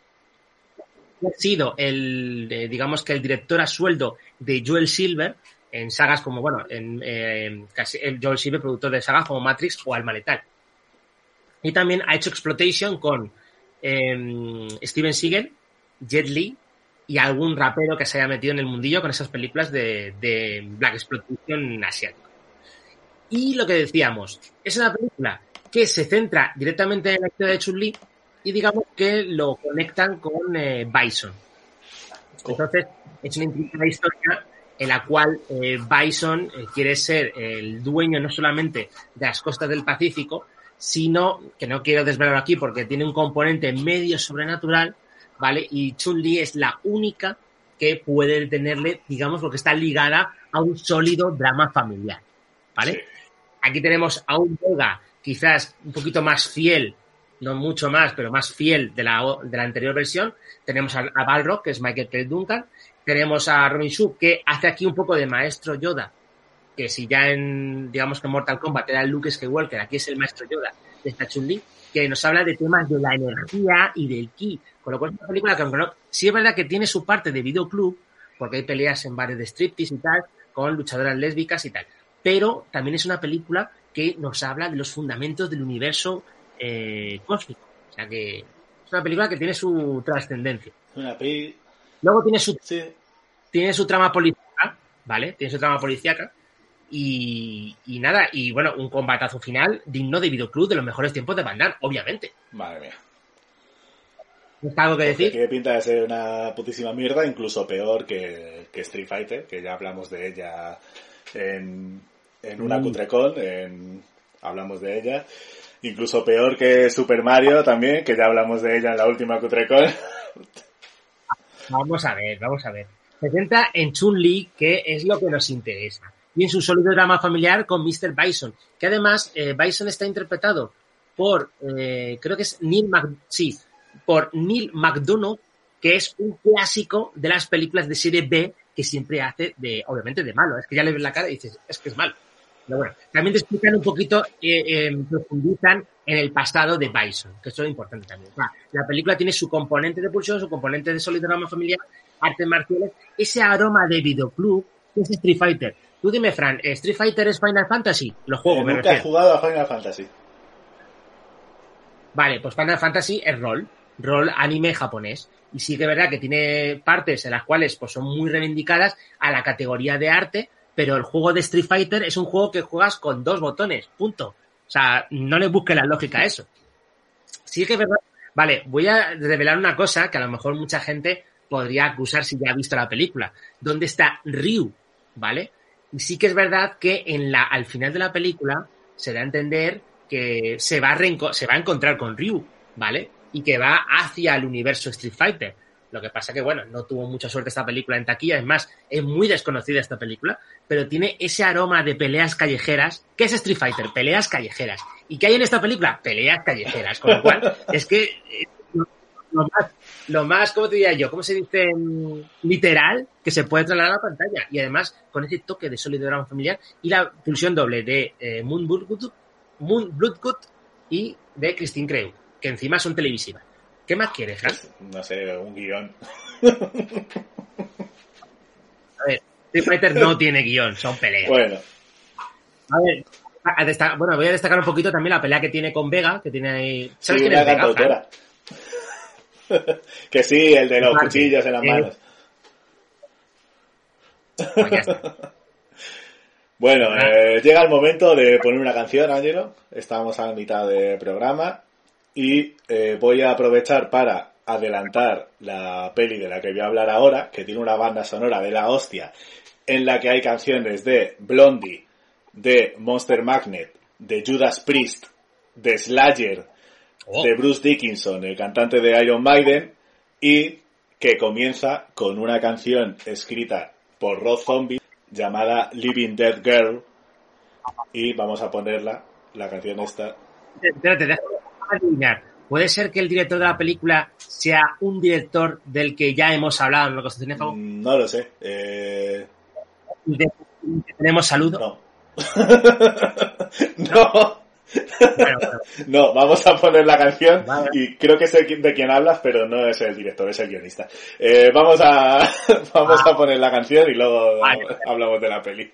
Ha sido el, eh, digamos que el director a sueldo de Joel Silver en sagas como, bueno, en eh, casi el Joel Silver, productor de sagas como Matrix o Alma Letal. Y también ha hecho Exploitation con eh, Steven Seagal, Jet Li y algún rapero que se haya metido en el mundillo con esas películas de, de Black Exploitation asiático. Y lo que decíamos, es una película que se centra directamente en la historia de Chun-Li y digamos que lo conectan con eh, Bison. Entonces, es una intrigante historia en la cual eh, Bison eh, quiere ser el dueño no solamente de las costas del Pacífico, sino, que no quiero desvelar aquí porque tiene un componente medio sobrenatural, ¿vale? Y Chun-Li es la única que puede detenerle, digamos, porque está ligada a un sólido drama familiar, ¿vale? Sí. Aquí tenemos a un Vega quizás un poquito más fiel, no mucho más, pero más fiel de la, de la anterior versión. Tenemos a, a Balrog, que es Michael Clarke Duncan. Tenemos a Robin Shou, que hace aquí un poco de maestro Yoda que si ya en, digamos que en Mortal Kombat era el Luke Skywalker, aquí es el maestro Yoda de esta Chun-Li, que nos habla de temas de la energía y del ki. Con lo cual es una película que, aunque no, sí es verdad que tiene su parte de videoclub, porque hay peleas en bares de striptease y tal, con luchadoras lésbicas y tal. Pero también es una película que nos habla de los fundamentos del universo eh, cósmico. O sea que es una película que tiene su trascendencia. Una peli... Luego tiene su, sí. tiene su trama policíaca, ¿vale? Tiene su trama policíaca. Y, y nada, y bueno, un combatazo final digno de videoclub de los mejores tiempos de Van Damme, obviamente. Madre mía. ¿Tienes algo que decir? Tiene pinta de ser una putísima mierda, incluso peor que, que Street Fighter, que ya hablamos de ella en, en una mm. Cutrecon, en, hablamos de ella. Incluso peor que Super Mario también, que ya hablamos de ella en la última Cutrecon. Vamos a ver, vamos a ver. Se centra en Chun-Li, que es lo que nos interesa. Y en su sólido drama familiar con mister Bison, que además eh, Bison está interpretado por, eh, creo que es Neil Mac... sí, por Neil McDonough, que es un clásico de las películas de serie B que siempre hace de, obviamente, de malo. Es que ya le ves la cara y dices, es que es malo. Pero bueno, también te explican un poquito, eh, eh, profundizan en el pasado de Bison, que eso es importante también. O sea, la película tiene su componente de pulsión, su componente de sólido drama familiar, artes marciales, ese aroma de videoclub, que es Street Fighter. Tú dime, Fran, ¿Street Fighter es Final Fantasy? Los juegos, eh, me nunca refiero. he jugado a Final Fantasy. Vale, pues Final Fantasy es rol, rol anime japonés. Y sí que es verdad que tiene partes en las cuales pues son muy reivindicadas a la categoría de arte, pero el juego de Street Fighter es un juego que juegas con dos botones, punto. O sea, no le busques la lógica a eso. Sí que es verdad. Vale, voy a revelar una cosa que a lo mejor mucha gente podría acusar si ya ha visto la película. ¿Dónde está Ryu? ¿Vale? Y sí que es verdad que en la, al final de la película se da a entender que se va a, reenco- se va a encontrar con Ryu, ¿vale? Y que va hacia el universo Street Fighter. Lo que pasa que, bueno, no tuvo mucha suerte esta película en taquilla. Es más, es muy desconocida esta película, pero tiene ese aroma de peleas callejeras. ¿Qué es Street Fighter? Peleas callejeras. ¿Y qué hay en esta película? Peleas callejeras. Con lo cual, es que eh, lo, lo más, lo más, ¿cómo te diría yo? ¿Cómo se dice? Literal, que se puede trasladar a la pantalla. Y además, con ese toque de sólido drama familiar y la pulsión doble de eh, Moon Bloodgood, Moon Bloodgood y de Christine Creu, que encima son televisivas. ¿Qué más quieres, Fran? No sé, un guión. A ver, Street Fighter no tiene guión, son peleas. Bueno. A ver, a destacar, bueno, voy a destacar un poquito también la pelea que tiene con Vega, que tiene ahí... ¿Sabes sí, quién es Vega, Fran? Que sí, el de los Martín. Cuchillos en las manos. Pues ya está. Bueno, eh, llega el momento de poner una canción, Ángelo. Estamos a la mitad del programa. Y eh, voy a aprovechar para adelantar la peli de la que voy a hablar ahora, que tiene una banda sonora de la hostia, en la que hay canciones de Blondie, de Monster Magnet, de Judas Priest, de Slayer, oh. de Bruce Dickinson, el cantante de Iron Maiden, y que comienza con una canción escrita por Rob Zombie llamada Living Dead Girl, y vamos a ponerla, la canción esta. Espérate, déjame adivinar. ¿Puede ser que el director de la película sea un director del que ya hemos hablado en la Constitución de Favor? No lo sé. Eh... ¿De que tenemos saludo? No. No. Bueno, bueno. No, vamos a poner la canción, vale. Y creo que sé de quién hablas, pero no es el director, es el guionista. Eh, vamos a vamos ah. a poner la canción y luego vale. hablamos de la peli.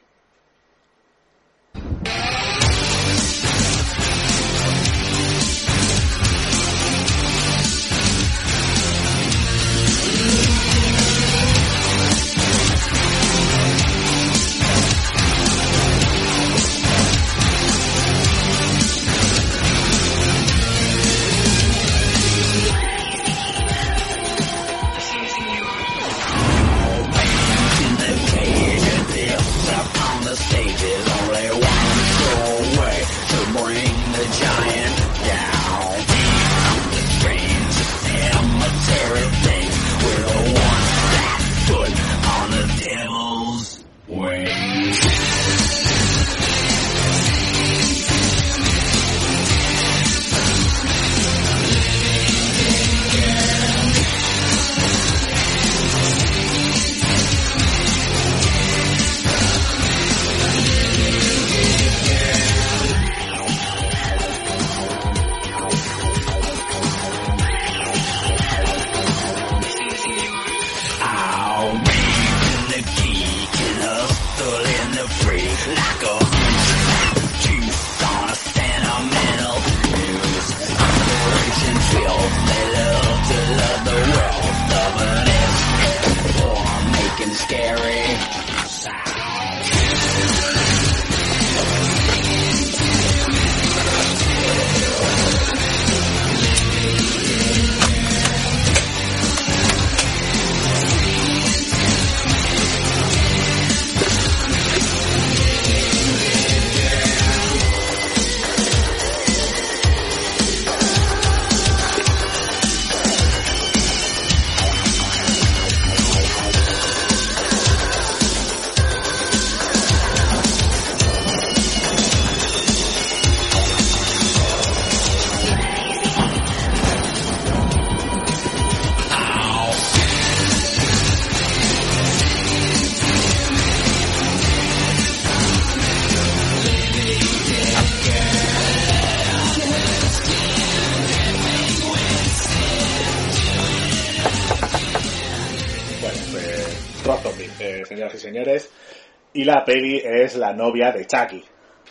Rob Zombie, eh, señoras y señores. Y la peli es La novia de Chucky.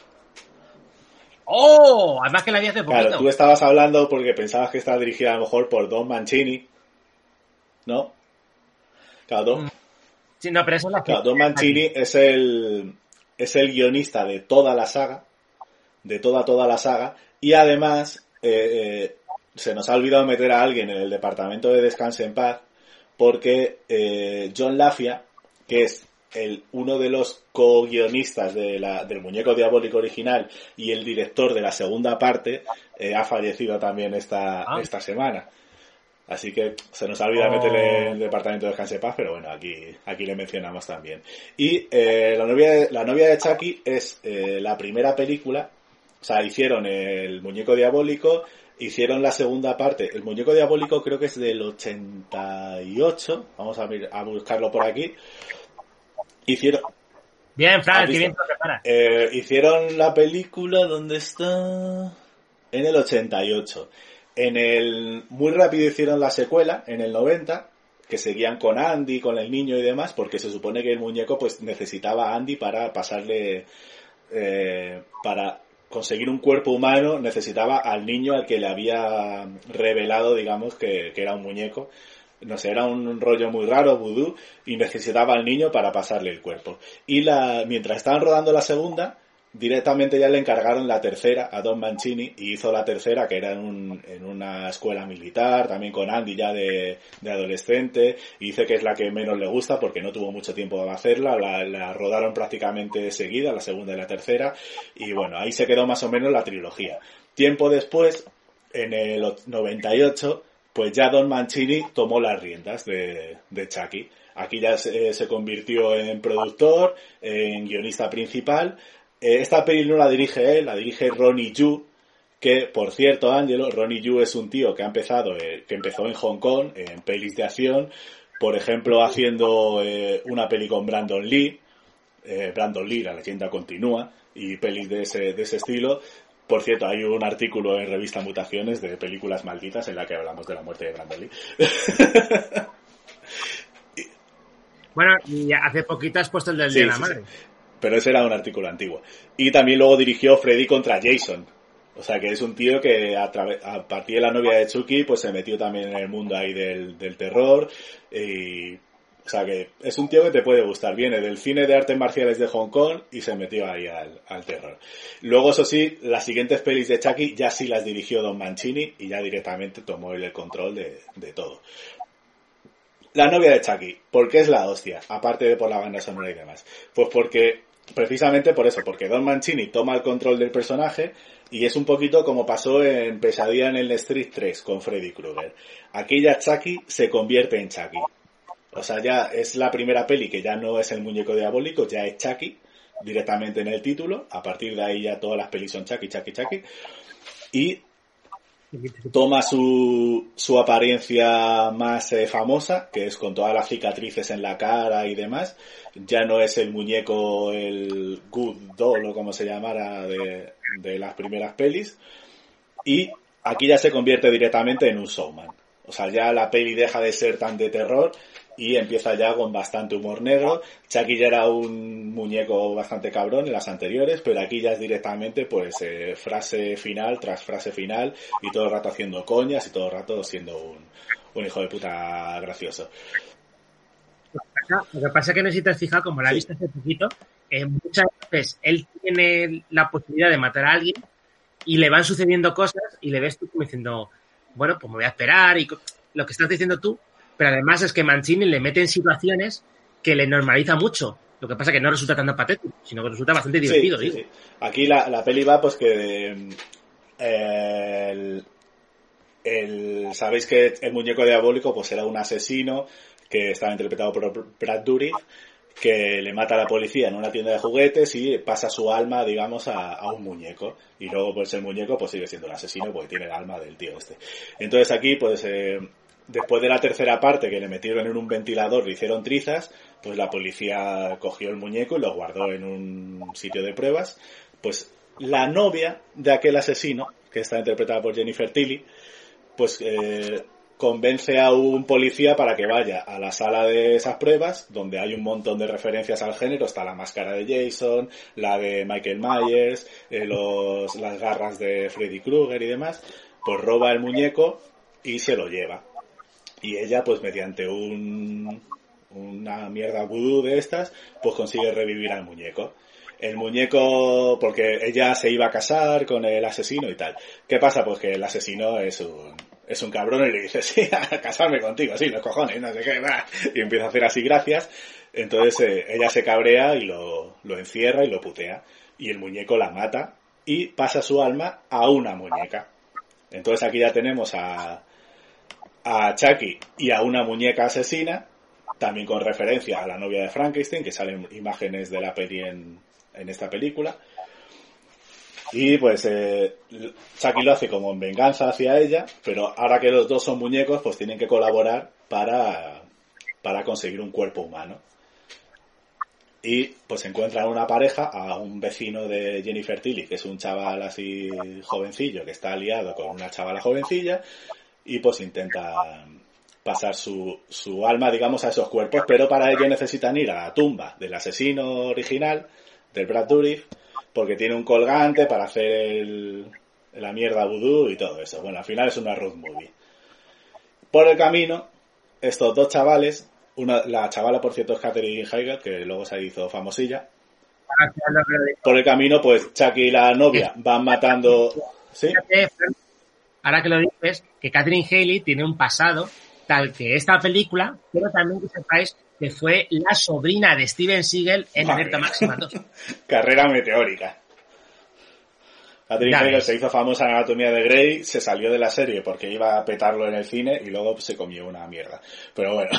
¡Oh! Además que la vi hace poquito. Claro, tú estabas hablando porque pensabas que estaba dirigida a lo mejor por Don Mancini, ¿no? Claro, Don, sí, no, pero eso es la claro, Don Mancini es el, es el guionista de toda la saga, de toda, toda la saga, y además eh, eh, se nos ha olvidado meter a alguien en el departamento de Descanse en Paz, porque eh, John Lafia, que es el uno de los co-guionistas de la, del Muñeco Diabólico original y el director de la segunda parte, eh, ha fallecido también esta, ah. esta semana. Así que se nos ha olvidado oh. meterle en el departamento de Descanse en Paz, pero bueno, aquí, aquí le mencionamos también. Y eh, la, novia de, la novia de Chucky es eh, la primera película, o sea, hicieron el Muñeco Diabólico, hicieron la segunda parte. El Muñeco Diabólico creo que es del ochenta y ocho, vamos a, mir, a buscarlo por aquí. Hicieron... Bien, Fran, qué bien te preparas. Eh, hicieron la película, ¿dónde está? En el ochenta y ocho. En el... Muy rápido hicieron la secuela, en el noventa, que seguían con Andy, con el niño y demás, porque se supone que el muñeco pues necesitaba a Andy para pasarle... Eh, para conseguir un cuerpo humano, necesitaba al niño al que le había revelado, digamos, que, que era un muñeco. No sé, era un rollo muy raro, vudú, y necesitaba al niño para pasarle el cuerpo. Y la mientras estaban rodando la segunda, directamente ya le encargaron la tercera a Don Mancini, y hizo la tercera, que era en, un, en una escuela militar, también con Andy ya de, de adolescente, y dice que es la que menos le gusta porque no tuvo mucho tiempo de hacerla, la, la rodaron prácticamente seguida, la segunda y la tercera, y bueno, ahí se quedó más o menos la trilogía. Tiempo después, en el noventa y ocho, pues ya Don Mancini tomó las riendas de, de Chucky. Aquí ya se, se convirtió en productor, en guionista principal. Eh, esta peli no la dirige él, la dirige Ronnie Yu, que, por cierto, Ángelo, Ronnie Yu es un tío que ha empezado, eh, que empezó en Hong Kong, en pelis de acción, por ejemplo, haciendo eh, una peli con Brandon Lee, eh, Brandon Lee, La leyenda continúa, y pelis de ese, de ese estilo. Por cierto, hay un artículo en Revista Mutaciones de películas malditas en la que hablamos de la muerte de Brandon Lee. Bueno, y hace poquito has puesto el del sí, Día de la sí, Madre. Sí. Pero ese era un artículo antiguo. Y también luego dirigió Freddy contra Jason. O sea, que es un tío que a, tra- a partir de La novia de Chucky pues se metió también en el mundo ahí del, del terror. Y... O sea que es un tío que te puede gustar. Viene del cine de artes marciales de Hong Kong y se metió ahí al, al terror. Luego, eso sí, las siguientes pelis de Chucky ya sí las dirigió Don Mancini y ya directamente tomó el control de, de todo. La novia de Chucky, ¿por qué es la hostia? Aparte de por la banda sonora y demás. Pues porque, precisamente por eso, porque Don Mancini toma el control del personaje y es un poquito como pasó en Pesadilla en el Street tres con Freddy Krueger. Aquí ya Chucky se convierte en Chucky. O sea, ya es la primera peli que ya no es el muñeco diabólico, ya es Chucky, directamente en el título. A partir de ahí ya todas las pelis son Chucky, Chucky, Chucky. Y toma su, su apariencia más eh, famosa, que es con todas las cicatrices en la cara y demás. Ya no es el muñeco, el Good Doll o como se llamara de, de las primeras pelis. Y aquí ya se convierte directamente en un showman. O sea, ya la peli deja de ser tan de terror y empieza ya con bastante humor negro. Chucky ya era un muñeco bastante cabrón en las anteriores, pero aquí ya es directamente pues eh, frase final tras frase final y todo el rato haciendo coñas y todo el rato siendo un, un hijo de puta gracioso. Lo que pasa es que no sé si te has fijado, como la he visto hace poquito, eh, muchas veces él tiene la posibilidad de matar a alguien y le van sucediendo cosas y le ves tú como diciendo, bueno, pues me voy a esperar y lo que estás diciendo tú. Pero además es que Mancini le mete en situaciones que le normaliza mucho. Lo que pasa es que no resulta tan patético, sino que resulta bastante divertido. Sí, sí, sí. Aquí la, la peli va pues que... Eh, el, el, sabéis que el muñeco diabólico pues era un asesino que estaba interpretado por Brad Dourif, que le mata a la policía en una tienda de juguetes y pasa su alma, digamos, a, a un muñeco. Y luego pues el muñeco pues sigue siendo el asesino porque tiene el alma del tío este. Entonces aquí pues... Eh, después de la tercera parte, que le metieron en un ventilador, le hicieron trizas, pues la policía cogió el muñeco y lo guardó en un sitio de pruebas. Pues la novia de aquel asesino, que está interpretada por Jennifer Tilly, pues eh, convence a un policía para que vaya a la sala de esas pruebas, donde hay un montón de referencias al género. Está la máscara de Jason, la de Michael Myers, eh, los, las garras de Freddy Krueger y demás. Pues roba el muñeco y se lo lleva. Y ella, pues mediante un, una mierda vudú de estas, pues consigue revivir al muñeco. El muñeco, porque ella se iba a casar con el asesino y tal. ¿Qué pasa? Pues que el asesino es un, es un cabrón y le dice, sí, a casarme contigo, sí, los cojones, no sé qué, va. Y empieza a hacer así gracias. Entonces eh, ella se cabrea y lo, lo encierra y lo putea. Y el muñeco la mata y pasa su alma a una muñeca. Entonces aquí ya tenemos a, a Chucky y a una muñeca asesina, también con referencia a la novia de Frankenstein, que salen imágenes de la peli en, en esta película. Y pues eh, Chucky lo hace como en venganza hacia ella, pero ahora que los dos son muñecos, pues tienen que colaborar para, para conseguir un cuerpo humano. Y pues encuentran una pareja, a un vecino de Jennifer Tilly, que es un chaval así jovencillo, que está aliado con una chavala jovencilla, y pues intenta pasar su, su alma, digamos, a esos cuerpos, pero para ello necesitan ir a la tumba del asesino original, del Brad Dourif, porque tiene un colgante para hacer el, la mierda vudú y todo eso. Bueno, al final es una road movie. Por el camino, estos dos chavales, una, la chavala, por cierto, es Katherine Heigl, que luego se hizo famosilla. Por el camino, pues Chucky y la novia van matando... ¿Sí? Ahora que lo dices, que Katherine Heigl tiene un pasado tal que esta película, pero también que sepáis que fue la sobrina de Steven Seagal en Alerta Máxima dos. Carrera meteórica. Katherine Heigl se hizo famosa en Anatomía de Grey, se salió de la serie porque iba a petarlo en el cine y luego se comió una mierda. Pero bueno.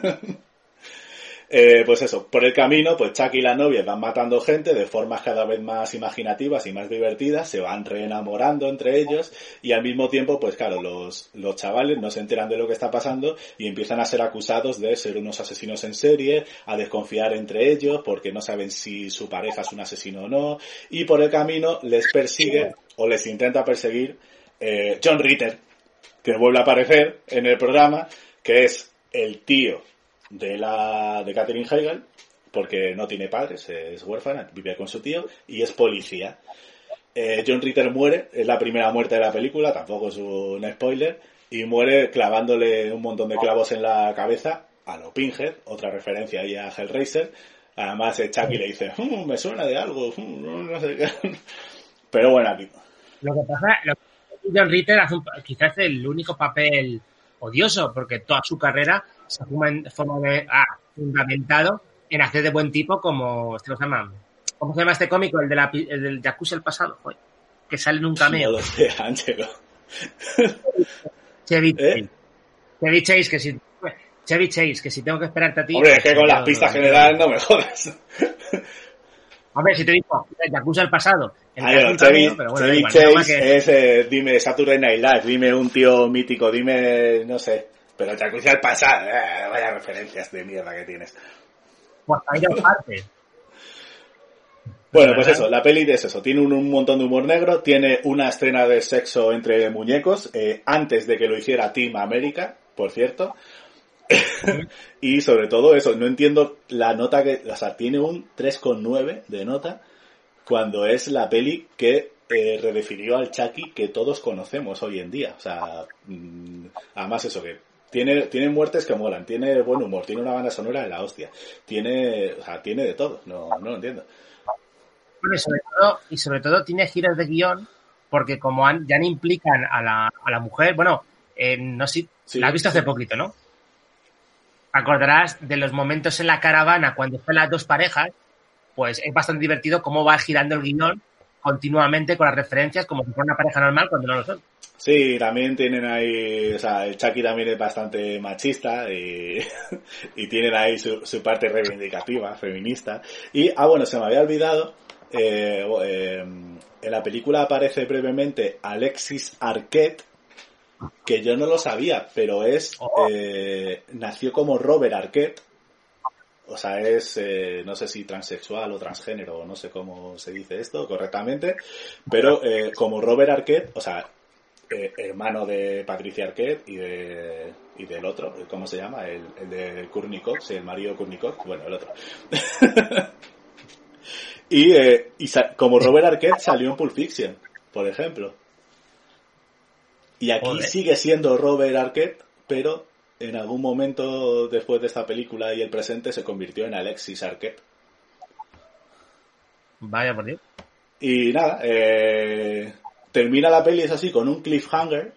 eh, pues eso, por el camino, pues Chucky y la novia van matando gente de formas cada vez más imaginativas y más divertidas, se van reenamorando entre ellos y al mismo tiempo, pues claro, los, los chavales no se enteran de lo que está pasando y empiezan a ser acusados de ser unos asesinos en serie, a desconfiar entre ellos porque no saben si su pareja es un asesino o no, y por el camino les persigue o les intenta perseguir eh, John Ritter, que vuelve a aparecer en el programa, que es el tío de la de Katherine Heigl, porque no tiene padres, es huérfana, vive con su tío y es policía. Eh, John Ritter muere, es la primera muerte de la película, tampoco es un spoiler, y muere clavándole un montón de clavos en la cabeza a lo Pinhead, otra referencia ahí a Hellraiser. Además eh, Chucky le dice, hm, me suena de algo, hm, no sé qué. Pero bueno, aquí lo que pasa, lo que John Ritter hace un, quizás el único papel odioso, porque toda su carrera se forma de, ah, fundamentado en hacer de buen tipo, como este lo llama, ¿cómo se llama este cómico? El de la el del Yakuza el pasado, joder, que sale en un cameo. No lo sé, Ángelo. Chevy ¿Eh? Chase. Chevy Chase, que si Chevy Chase, que si tengo que esperarte a ti. Hombre, es que con las pistas generales no me jodas. Hombre, si te digo, Yakuza el pasado. El Ay, no, Chevy, pero bueno, Chevy igual, Chase que... es, eh, dime Saturday Night Live, dime un tío mítico, dime, no sé. Pero Yakuza el pasado, eh, vaya referencias de mierda que tienes. Pues hay dos partes. Bueno, pues eso, la peli es eso, tiene un, un montón de humor negro, tiene una escena de sexo entre muñecos, eh, antes de que lo hiciera Team America, por cierto. Y sobre todo eso, no entiendo la nota que, o sea, tiene un tres coma nueve de nota cuando es la peli que eh, redefinió al Chucky que todos conocemos hoy en día. O sea, mmm, además eso que tiene, tiene muertes que molan, tiene buen humor, tiene una banda sonora de la hostia, tiene, o sea, tiene de todo, no, no lo entiendo. Y sobre todo, y sobre todo tiene giros de guión, porque como han, ya no implican a la, a la mujer, bueno, eh, no sé, sí, la has visto sí. hace poquito, ¿no? Acordarás de los momentos en la caravana cuando están las dos parejas, pues es bastante divertido cómo va girando el guión continuamente con las referencias como si fuera una pareja normal cuando no lo son. Sí, también tienen ahí, o sea, el Chucky también es bastante machista y, y tienen ahí su, su parte reivindicativa, feminista. Y, ah, bueno, se me había olvidado, eh, eh, en la película aparece brevemente Alexis Arquette, que yo no lo sabía, pero es, eh, nació como Robert Arquette, o sea, es, eh, no sé si transexual o transgénero, o no sé cómo se dice esto correctamente, pero eh, como Robert Arquette, o sea, eh, hermano de Patricia Arquette y de y del otro, ¿cómo se llama? El, el de Courtney Cox, el marido de Courtney Cox, bueno, el otro. y eh, y sa- como Robert Arquette salió en Pulp Fiction, por ejemplo. Y aquí Joder. sigue siendo Robert Arquette, pero en algún momento después de esta película y el presente se convirtió en Alexis Arquette. Vaya por Dios. Y nada, eh, termina la peli, es así, con un cliffhanger.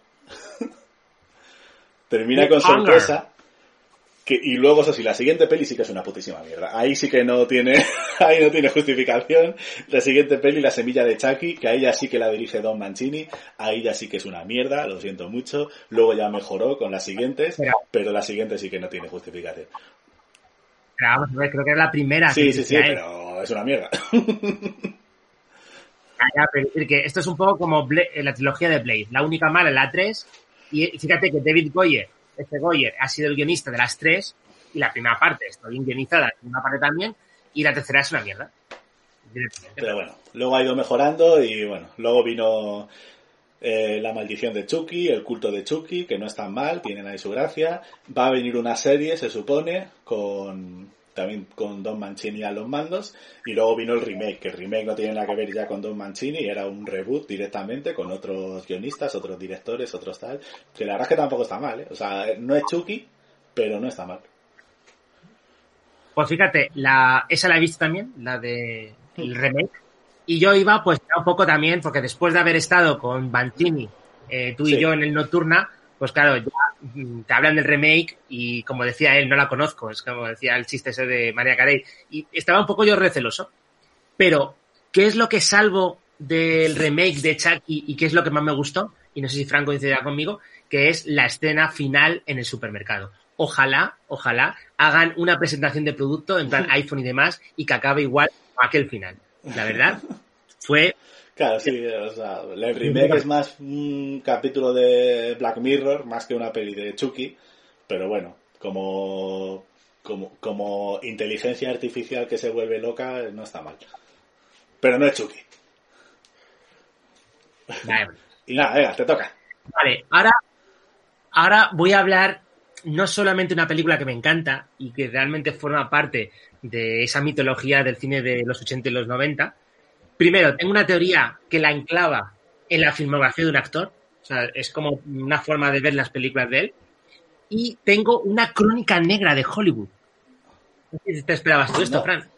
termina con Cliffhanger. sorpresa. Que, y luego, eso sí, la siguiente peli sí que es una putísima mierda. Ahí sí que no tiene, ahí no tiene justificación. La siguiente peli, La semilla de Chucky, que ahí ya sí que la dirige Don Mancini. Ahí ya sí que es una mierda, lo siento mucho. Luego ya mejoró con las siguientes, Pero, pero la siguiente sí que no tiene justificación. pero vamos a ver, creo que es la primera. Sí, que sí, sí, decía él. pero es una mierda. Ah, ya, pero es decir que esto es un poco como Bla- la trilogía de Blade. La única mala es la tres. Y fíjate que David Goyer, este Goyer, ha sido el guionista de las tres. Y la primera parte está bien guionizada, la segunda parte también. Y la tercera es una mierda. Pero bueno, luego ha ido mejorando y bueno, luego vino eh, La maldición de Chucky, El culto de Chucky, que no es tan mal, tienen ahí su gracia. Va a venir una serie, se supone, con también con Don Mancini a los mandos. Y luego vino el remake, que el remake no tiene nada que ver ya con Don Mancini, era un reboot directamente con otros guionistas, otros directores, otros tal. Que la verdad es que tampoco está mal, ¿eh? O sea, no es Chucky, pero no está mal. Pues fíjate, la, esa la he visto también, la de el remake. Y yo iba, pues, un poco también, porque después de haber estado con Mancini, eh, tú y Sí. yo en el Nocturna, pues claro, ya mm, te hablan del remake y como decía él, no la conozco, es como decía el chiste ese de María Carey. Y estaba un poco yo receloso. Pero, ¿qué es lo que salvo del remake de Chucky y qué es lo que más me gustó? Y no sé si Franco coincidirá conmigo, que es la escena final en el supermercado. Ojalá, ojalá hagan una presentación de producto en plan iPhone y demás y que acabe igual a aquel final. La verdad, fue... Claro, sí, o sea, el remake es más un capítulo de Black Mirror más que una peli de Chucky, pero bueno, como, como, como inteligencia artificial que se vuelve loca, no está mal. Pero no es Chucky. Vale, Y nada, venga, te toca. Vale, ahora, ahora voy a hablar no solamente de una película que me encanta y que realmente forma parte de esa mitología del cine de los ochenta y los noventa. Primero, tengo una teoría que la enclava en la filmografía de un actor. O sea, es como una forma de ver las películas de él. Y tengo una crónica negra de Hollywood. No sé si te esperabas tú esto, No. Fran.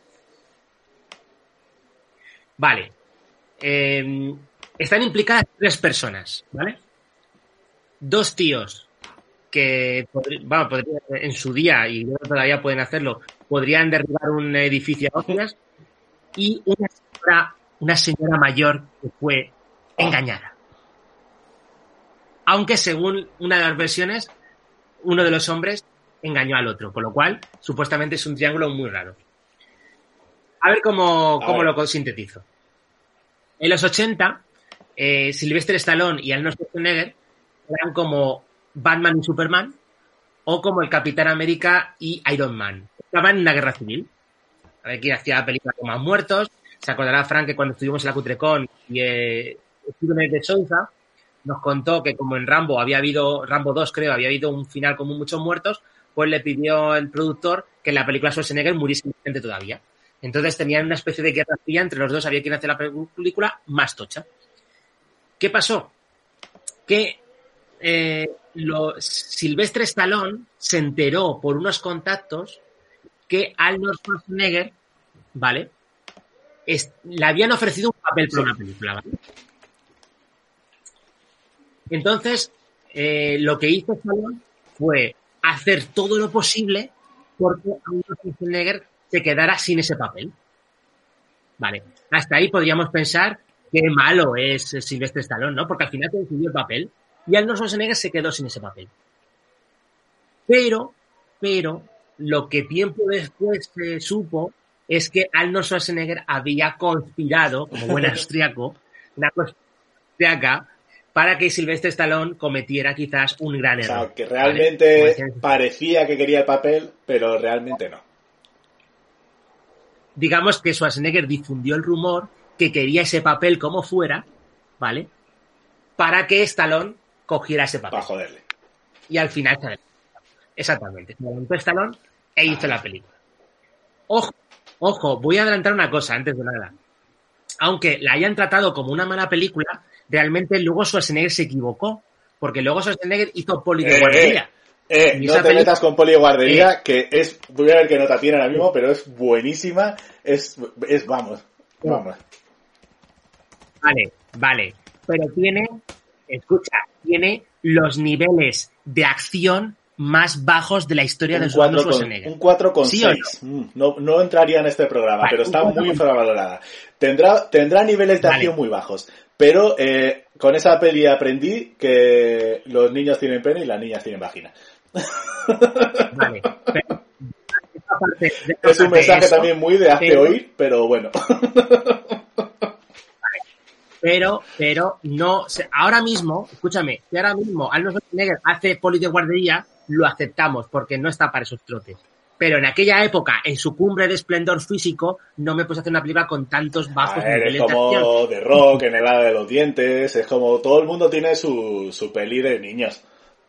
Vale. Eh, están implicadas tres personas, ¿vale? Dos tíos que podri- bueno, podrían, en su día, y yo creo que todavía pueden hacerlo, podrían derribar un edificio a hostias, y una señora, una señora mayor que fue engañada. Aunque según una de las versiones, uno de los hombres engañó al otro, con lo cual supuestamente es un triángulo muy raro. A ver cómo, A cómo ver. lo sintetizo. En los ochenta, eh, Sylvester Stallone y Arnold Schwarzenegger eran como Batman y Superman o como el Capitán América y Iron Man. Estaban en una guerra civil. A ver, quién hacía películas con más muertos. Se acordará Frank que cuando estuvimos en la Cutrecon y eh, Steven de Souza nos contó que como en Rambo había habido, Rambo dos creo, había habido un final con muchos muertos, pues le pidió el productor que en la película Schwarzenegger muriese más gente todavía. Entonces tenían una especie de guerra fría entre los dos, había quien hacer la película más tocha. ¿Qué pasó? Que eh, lo, Sylvester Stallone se enteró por unos contactos que Arnold Schwarzenegger, ¿vale? Es, le habían ofrecido un papel para una película, ¿vale? Entonces, eh, lo que hizo Stallone fue hacer todo lo posible porque Arnold Schwarzenegger se quedara sin ese papel. Vale, hasta ahí podríamos pensar qué malo es Sylvester Stallone, ¿no? Porque al final consiguió el papel y Arnold Schwarzenegger se quedó sin ese papel. Pero, pero, lo que tiempo después se supo es que Arnold Schwarzenegger había conspirado, como buen austriaco, una cosa austriaca, para que Sylvester Stallone cometiera quizás un gran O error. sea, que realmente ¿vale? Como parecía que quería el papel, pero realmente no. digamos que Schwarzenegger difundió el rumor que quería ese papel como fuera, ¿vale? Para que Stallone cogiera ese papel. Para joderle. Y al final se adelantó. Exactamente. Se adelantó Stallone e hizo la película. Ojo, ojo, voy a adelantar una cosa antes de nada. Aunque la hayan tratado como una mala película, realmente luego Schwarzenegger se equivocó. Porque luego Schwarzenegger hizo Poli de Eh, guardería. Eh, Y no esa te peli- metas con Poli de guardería, Eh. que es, voy a ver qué nota tiene ahora mismo, pero es buenísima, es, es vamos, vamos. Vale, vale. Pero tiene, escucha, tiene los niveles de acción más bajos de la historia Un de Arnold cuatro con, Schwarzenegger. un cuatro con ¿Sí o seis. Mm, No, no entraría en este programa, Vale, pero un está cuatro muy con- infravalorada. Tendrá, tendrá niveles de Vale. acción muy bajos, pero eh, con esa peli aprendí que los niños tienen pene y las niñas tienen vagina. Vale. Pero, esta parte- esta Es un parte mensaje eso, también muy de hazte pero- oír, pero bueno. Pero, pero no, se- ahora mismo, escúchame, si ahora mismo Arnold Schwarzenegger hace Poli de guardería, lo aceptamos porque no está para esos trotes. Pero en aquella época, en su cumbre de esplendor físico, no me puedes hacer una película con tantos bajos A ver, es niveles de acción. como The Rock en el lado de los dientes, es como todo el mundo tiene su, su peli de niños.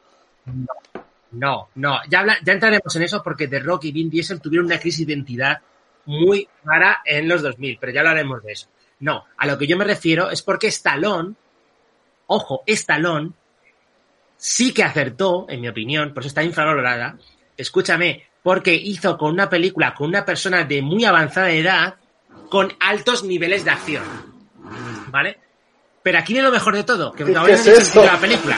No, no, ya, habla- ya entraremos en eso porque The Rock y Vin Diesel tuvieron una crisis de identidad muy rara en los dos mil, pero ya hablaremos de eso. No, a lo que yo me refiero es porque Stallone, ojo, Stallone sí que acertó, en mi opinión, por eso está infravalorada, escúchame, porque hizo con una película con una persona de muy avanzada edad con altos niveles de acción, ¿vale? Pero aquí viene lo mejor de todo, que ¿Qué todavía es no he eso? dicho la película.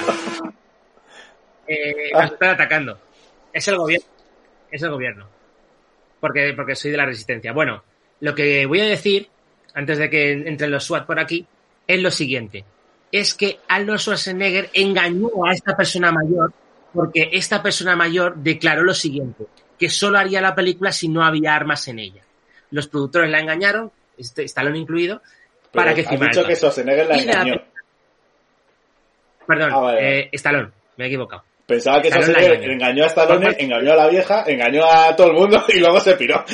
Eh, nos están atacando. Es el gobierno. Es el gobierno. Porque, porque soy de la resistencia. Bueno, lo que voy a decir, antes de que entren los SWAT por aquí, es lo siguiente. Es que Arnold Schwarzenegger engañó a esta persona mayor porque esta persona mayor declaró lo siguiente, que solo haría la película si no había armas en ella. Los productores la engañaron, este- Stallone incluido, para Pero que has firmara. dicho el que papel. Schwarzenegger la Y la- engañó. Perdón, Ah, vale, vale. eh, Stallone, me he equivocado. Pensaba que Stallone la Schwarzenegger engañó. engañó a Stallone, Pues- engañó a la vieja, engañó a todo el mundo y luego se piró.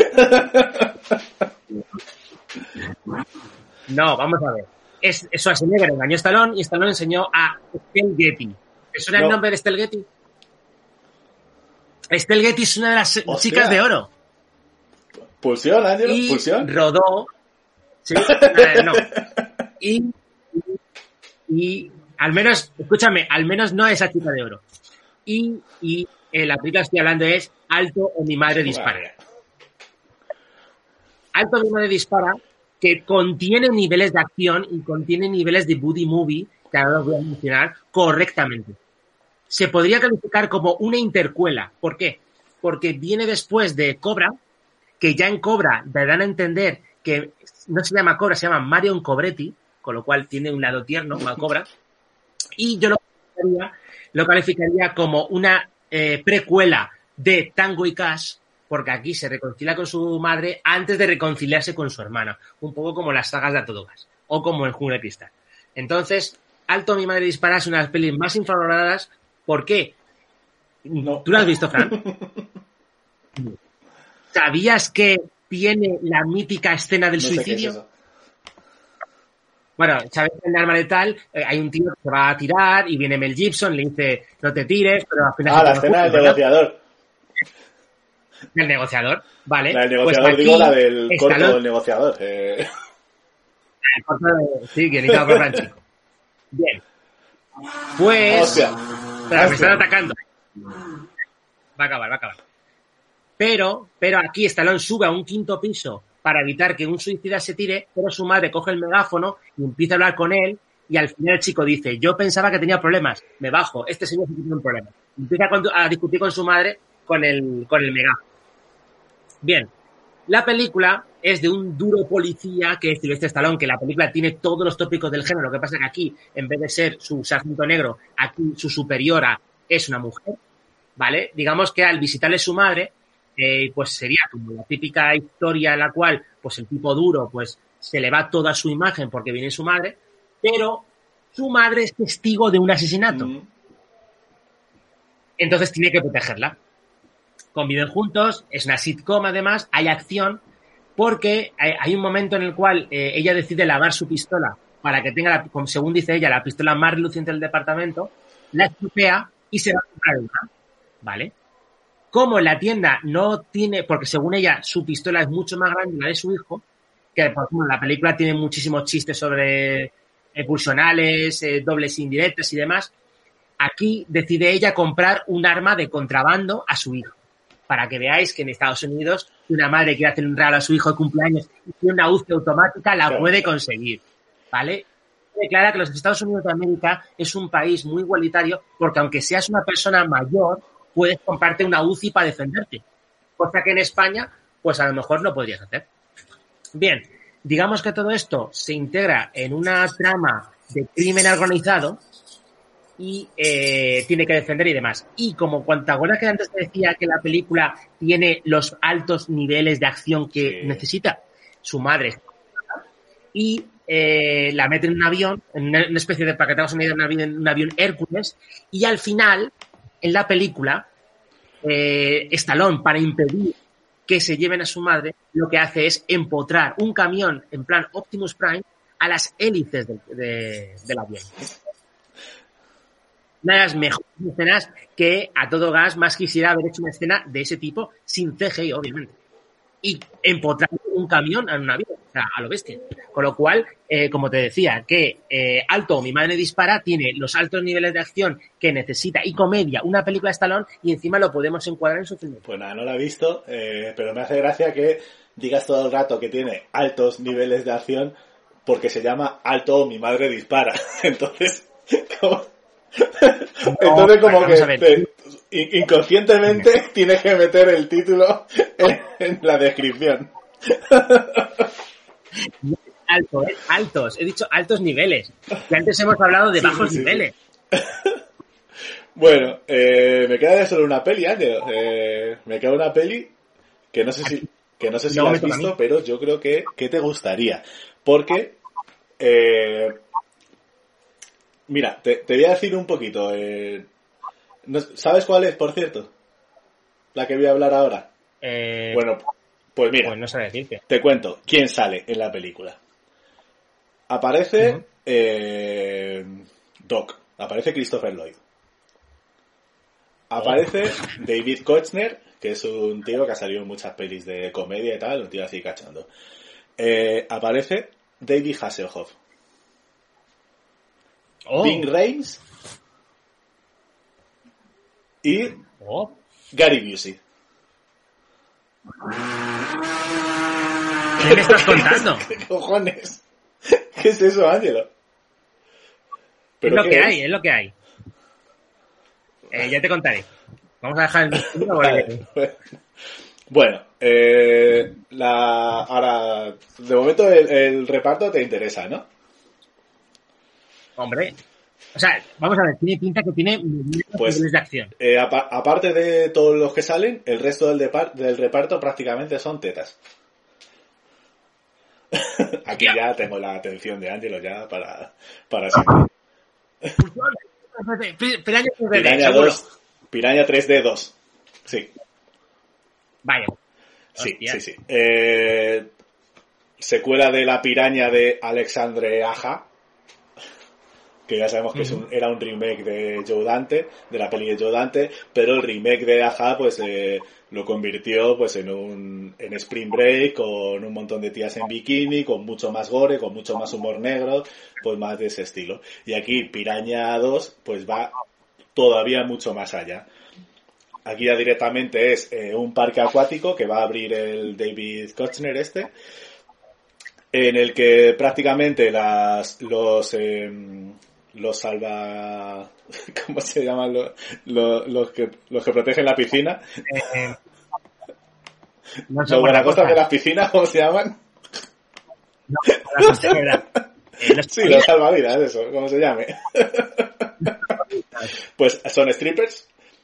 No, vamos a ver. Es, es Schwarzenegger engañó a Stallone y Stallone enseñó a Estelle Getty. ¿Te suena No. el nombre de Estelle Getty? Estelle Getty es una de las Hostia. chicas de oro. ¿Pulsión, Ángelo? Y ¿Pulsión? rodó. Sí, eh, no. Y, y, y al menos, escúchame, al menos no esa chica de oro. Y, y eh, la película que estoy hablando es Alto o mi madre dispara. Vale. Alto o mi madre dispara, que contiene niveles de acción y contiene niveles de buddy movie, que ahora los voy a mencionar, correctamente. Se podría calificar como una intercuela. ¿Por qué? Porque viene después de Cobra, que ya en Cobra te dan a entender que no se llama Cobra, se llama Marion Cobretti, con lo cual tiene un lado tierno, mal Cobra. Y yo lo calificaría, lo calificaría como una eh, precuela de Tango y Cash, porque aquí se reconcilia con su madre antes de reconciliarse con su hermana. Un poco como las sagas de A Todo Gas, o como el Jungla de Cristal. Entonces, Alto mi madre dispara es una de las pelis más infravaloradas. ¿Por qué? No. ¿Tú lo has visto, Fran? ¿Sabías que tiene la mítica escena del No sé qué es suicidio? eso. Bueno, sabes que en Arma Letal eh, hay un tío que se va a tirar y viene Mel Gibson, le dice no te tires, pero al final... Ah, se la pone escena del justo, ¿verdad? negociador. Del negociador, ¿vale? La del Pues negociador, aquí digo la del corto Stallone- del negociador. Eh, el corto de- Sí, guionizado por Franchico. Bien. Pues... Hostia. Espera, me están atacando. Va a acabar, va a acabar. Pero, pero aquí Stallone sube a un quinto piso para evitar que un suicida se tire, pero su madre coge el megáfono y empieza a hablar con él y al final el chico dice, yo pensaba que tenía problemas, me bajo, este señor sí tiene un problema. Empieza a, condu- a discutir con su madre con el, con el megáfono. Bien, la película es de un duro policía que es Sylvester Stallone, que la película tiene todos los tópicos del género, lo que pasa es que aquí, en vez de ser su sargento negro, aquí su superiora es una mujer, ¿vale? Digamos que al visitarle su madre, eh, pues sería como la típica historia en la cual, pues el tipo duro, pues se le va toda su imagen porque viene su madre, pero su madre es testigo de un asesinato. mm, Entonces tiene que protegerla. Conviven juntos, es una sitcom además, hay acción, porque hay, hay un momento en el cual eh, ella decide lavar su pistola para que tenga, la, como según dice ella, la pistola más reluciente del departamento, la estropea y se va a comprar una, ¿vale? Como la tienda no tiene, porque según ella su pistola es mucho más grande que la de su hijo, que por ejemplo la película tiene muchísimos chistes sobre eh, pulsionales, eh, dobles indirectas y demás, aquí decide ella comprar un arma de contrabando a su hijo. Para que veáis que en Estados Unidos una madre quiere hacer un regalo a su hijo de cumpleaños y tiene una U C I automática, la puede conseguir, ¿vale? Declara que los Estados Unidos de América es un país muy igualitario porque aunque seas una persona mayor, puedes comprarte una U C I para defenderte. Cosa que en España, pues a lo mejor no podrías hacer. Bien, digamos que todo esto se integra en una trama de crimen organizado y eh, tiene que defender y demás. Y como cuanta acuerdas que antes te decía que la película tiene los altos niveles de acción que sí. necesita su madre y eh, la mete en un avión, en una, una especie de, para que te hagas una idea, un avión, un avión Hércules, y al final, en la película, eh, Stallone, para impedir que se lleven a su madre, lo que hace es empotrar un camión en plan Optimus Prime a las hélices de, de, del avión. Una de las mejores escenas que a todo gas más quisiera haber hecho una escena de ese tipo sin C G I, obviamente. Y empotrar un camión en un avión, o sea, a lo bestia. Con lo cual, eh, como te decía, que eh, Alto, mi madre dispara, tiene los altos niveles de acción que necesita y comedia, una película de Stallone, y encima lo podemos encuadrar en su film. Pues nada, no la he visto, eh, pero me hace gracia que digas todo el rato que tiene altos niveles de acción porque se llama Alto, mi madre dispara. Entonces, como... Entonces como que te, inconscientemente tienes que meter el título en, en la descripción. Alto, ¿eh? Altos, he dicho altos niveles. Que antes hemos hablado de bajos sí, sí, niveles. Sí. Bueno, eh, me queda ya solo una peli, Ángel. Eh, me queda una peli que no sé si que no sé si la has visto, pero yo creo que, que te gustaría. Porque eh, mira, te, te voy a decir un poquito. Eh, ¿Sabes cuál es, por cierto? La que voy a hablar ahora. Eh, bueno, pues mira, pues no sé decirte. Te cuento quién sale en la película. Aparece uh-huh. eh, Doc, aparece Christopher Lloyd. Aparece oh. David Koechner, que es un tío que ha salido en muchas pelis de comedia y tal, un tío así cachondo. Eh, aparece David Hasselhoff. Oh. Ving Rhames y oh. Gary Busey. ¿Qué me estás contando? ¿Qué cojones? ¿Qué es eso, Ángelo? Es lo que es? hay, es lo que hay. Eh, ya te contaré. Vamos a dejar el mismo. Vale, bueno, bueno eh, la, ahora, de momento el, el reparto te interesa, ¿no? Hombre, o sea, vamos a ver, tiene pinta que tiene pues, niveles de acción. Eh, apa- aparte de todos los que salen, el resto del, depar- del reparto prácticamente son tetas. Aquí ya. ya tengo la atención de Ángelo ya para, para siempre. Piraña tres D, Piraña dos, Piraña tres D dos. Sí. Vaya. Sí, Hostia. sí, sí. Eh, secuela de La Piraña de Alexandre Aja, que ya sabemos que uh-huh. es un, era un remake de Joe Dante, de la peli de Joe Dante, pero el remake de Aja pues eh, lo convirtió pues en un en Spring Break, con un montón de tías en bikini, con mucho más gore, con mucho más humor negro, pues más de ese estilo. Y aquí Piraña dos pues va todavía mucho más allá. Aquí ya directamente es eh, un parque acuático que va a abrir el David Koechner este, en el que prácticamente las los eh, los salva, ¿cómo se llaman los, los, los que los que protegen la piscina? Eh, no los guardacostas de las piscinas, ¿cómo se llaman? No, la verdad. Eh, los sí, los salvavidas, eso, como se llame. Pues son strippers.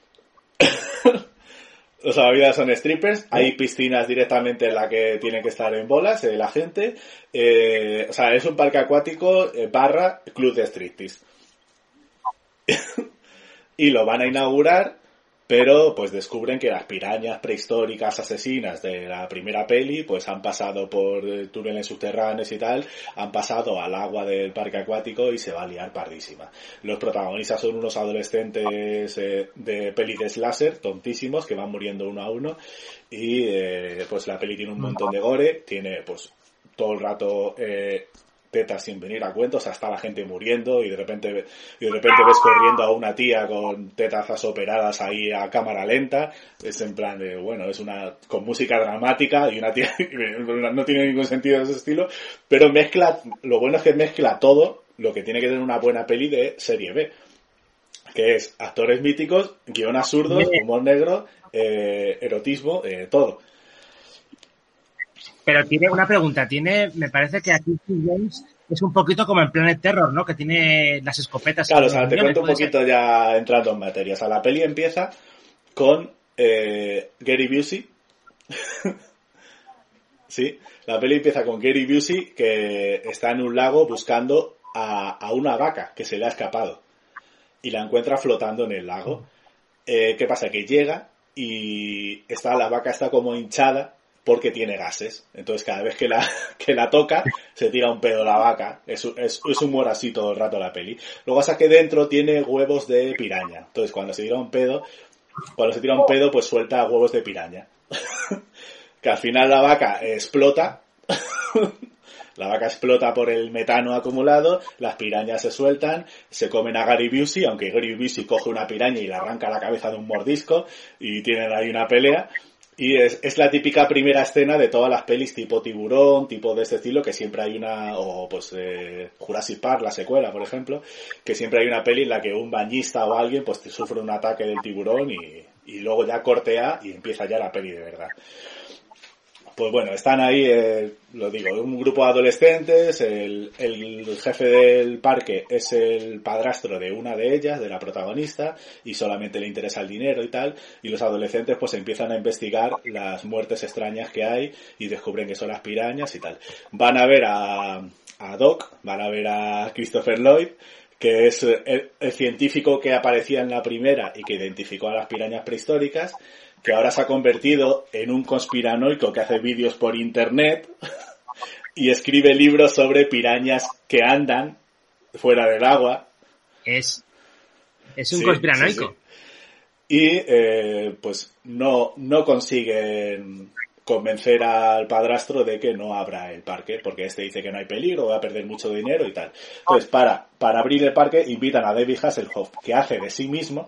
Los salvavidas son strippers. Hay piscinas directamente en la que tiene que estar en bolas eh, la gente. Eh, o sea, es un parque acuático eh, barra club de striptease. Y lo van a inaugurar pero pues descubren que las pirañas prehistóricas asesinas de la primera peli pues han pasado por túneles subterráneos y tal, han pasado al agua del parque acuático y se va a liar pardísima. Los protagonistas son unos adolescentes eh, de peli de slasher, tontísimos, que van muriendo uno a uno, y eh, pues la peli tiene un montón de gore, tiene pues todo el rato eh, tetas sin venir a cuento, o sea, está la gente muriendo y de repente y de repente ves corriendo a una tía con tetazas operadas ahí a cámara lenta. Es en plan de, bueno, es una con música dramática y una tía no tiene ningún sentido de ese estilo, pero mezcla, lo bueno es que mezcla todo lo que tiene que tener una buena peli de serie B, que es actores míticos, guion absurdos, humor negro, eh, erotismo, eh, todo. Pero tiene una pregunta, tiene, me parece que aquí James es un poquito como en Planet Terror, ¿no? Que tiene las escopetas. Claro, o sea, te cuento un poquito ser. Ya entrando en materia. O sea, la peli empieza con eh, Gary Busey. Sí, la peli empieza con Gary Busey que está en un lago buscando a, a una vaca que se le ha escapado y la encuentra flotando en el lago. Eh, ¿Qué pasa? Que llega y está la vaca está como hinchada porque tiene gases. Entonces cada vez que la que la toca se tira un pedo la vaca. Es, es, es humor así todo el rato la peli. Luego pasa que dentro tiene huevos de piraña. Entonces cuando se tira un pedo, cuando se tira un pedo pues suelta huevos de piraña. Que al final la vaca explota. La vaca explota por el metano acumulado, las pirañas se sueltan, se comen a Gary Busey, aunque Gary Busey coge una piraña y le arranca la cabeza de un mordisco y tienen ahí una pelea. Y es, es la típica primera escena de todas las pelis tipo Tiburón, tipo de este estilo, que siempre hay una, o pues eh, Jurassic Park, la secuela, por ejemplo, que siempre hay una peli en la que un bañista o alguien pues sufre un ataque del tiburón y, y luego ya cortea y empieza ya la peli de verdad. Pues bueno, están ahí, eh, lo digo, un grupo de adolescentes, el, el jefe del parque es el padrastro de una de ellas, de la protagonista, y solamente le interesa el dinero y tal, y los adolescentes pues empiezan a investigar las muertes extrañas que hay y descubren que son las pirañas y tal. Van a ver a, a Doc, van a ver a Christopher Lloyd, que es el, el científico que aparecía en la primera y que identificó a las pirañas prehistóricas, que ahora se ha convertido en un conspiranoico que hace vídeos por internet y escribe libros sobre pirañas que andan fuera del agua. Es, es un sí, conspiranoico. Sí, sí. Y eh, pues no, no consiguen convencer al padrastro de que no abra el parque, porque este dice que no hay peligro, va a perder mucho dinero y tal. Entonces, para, para abrir el parque invitan a David Hasselhoff, que hace de sí mismo.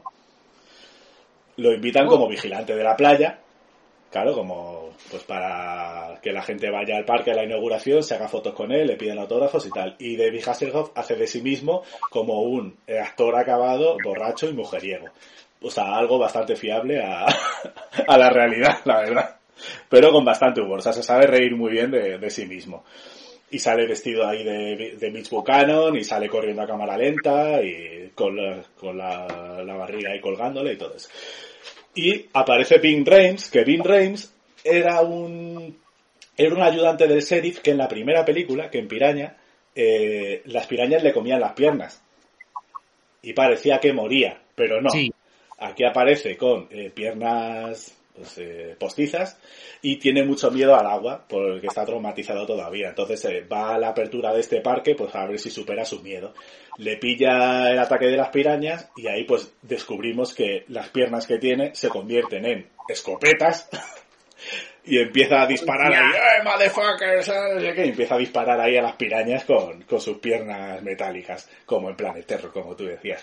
Lo invitan como vigilante de la playa, claro, como pues para que la gente vaya al parque a la inauguración, se haga fotos con él, le piden autógrafos y tal. Y David Hasselhoff hace de sí mismo como un actor acabado, borracho y mujeriego. O sea, algo bastante fiable a, a la realidad, la verdad. Pero con bastante humor, o sea, se sabe reír muy bien de, de sí mismo. Y sale vestido ahí de, de Mitch Buchanan y sale corriendo a cámara lenta y con la, con la, la barriga ahí colgándole y todo eso. Y aparece Ving Rhames, que Ving Rhames era un era un ayudante del sheriff que en la primera película, que en Piraña, eh, las pirañas le comían las piernas. Y parecía que moría, pero no. Sí. Aquí aparece con eh, piernas pues, eh, postizas y tiene mucho miedo al agua porque está traumatizado todavía. Entonces eh, va a la apertura de este parque pues a ver si supera su miedo. Le pilla el ataque de las pirañas y ahí pues descubrimos que las piernas que tiene se convierten en escopetas y empieza a disparar ahí, ¡eh, motherfuckers! Y empieza a disparar ahí a las pirañas con, con sus piernas metálicas, como en Planet Terror, como tú decías.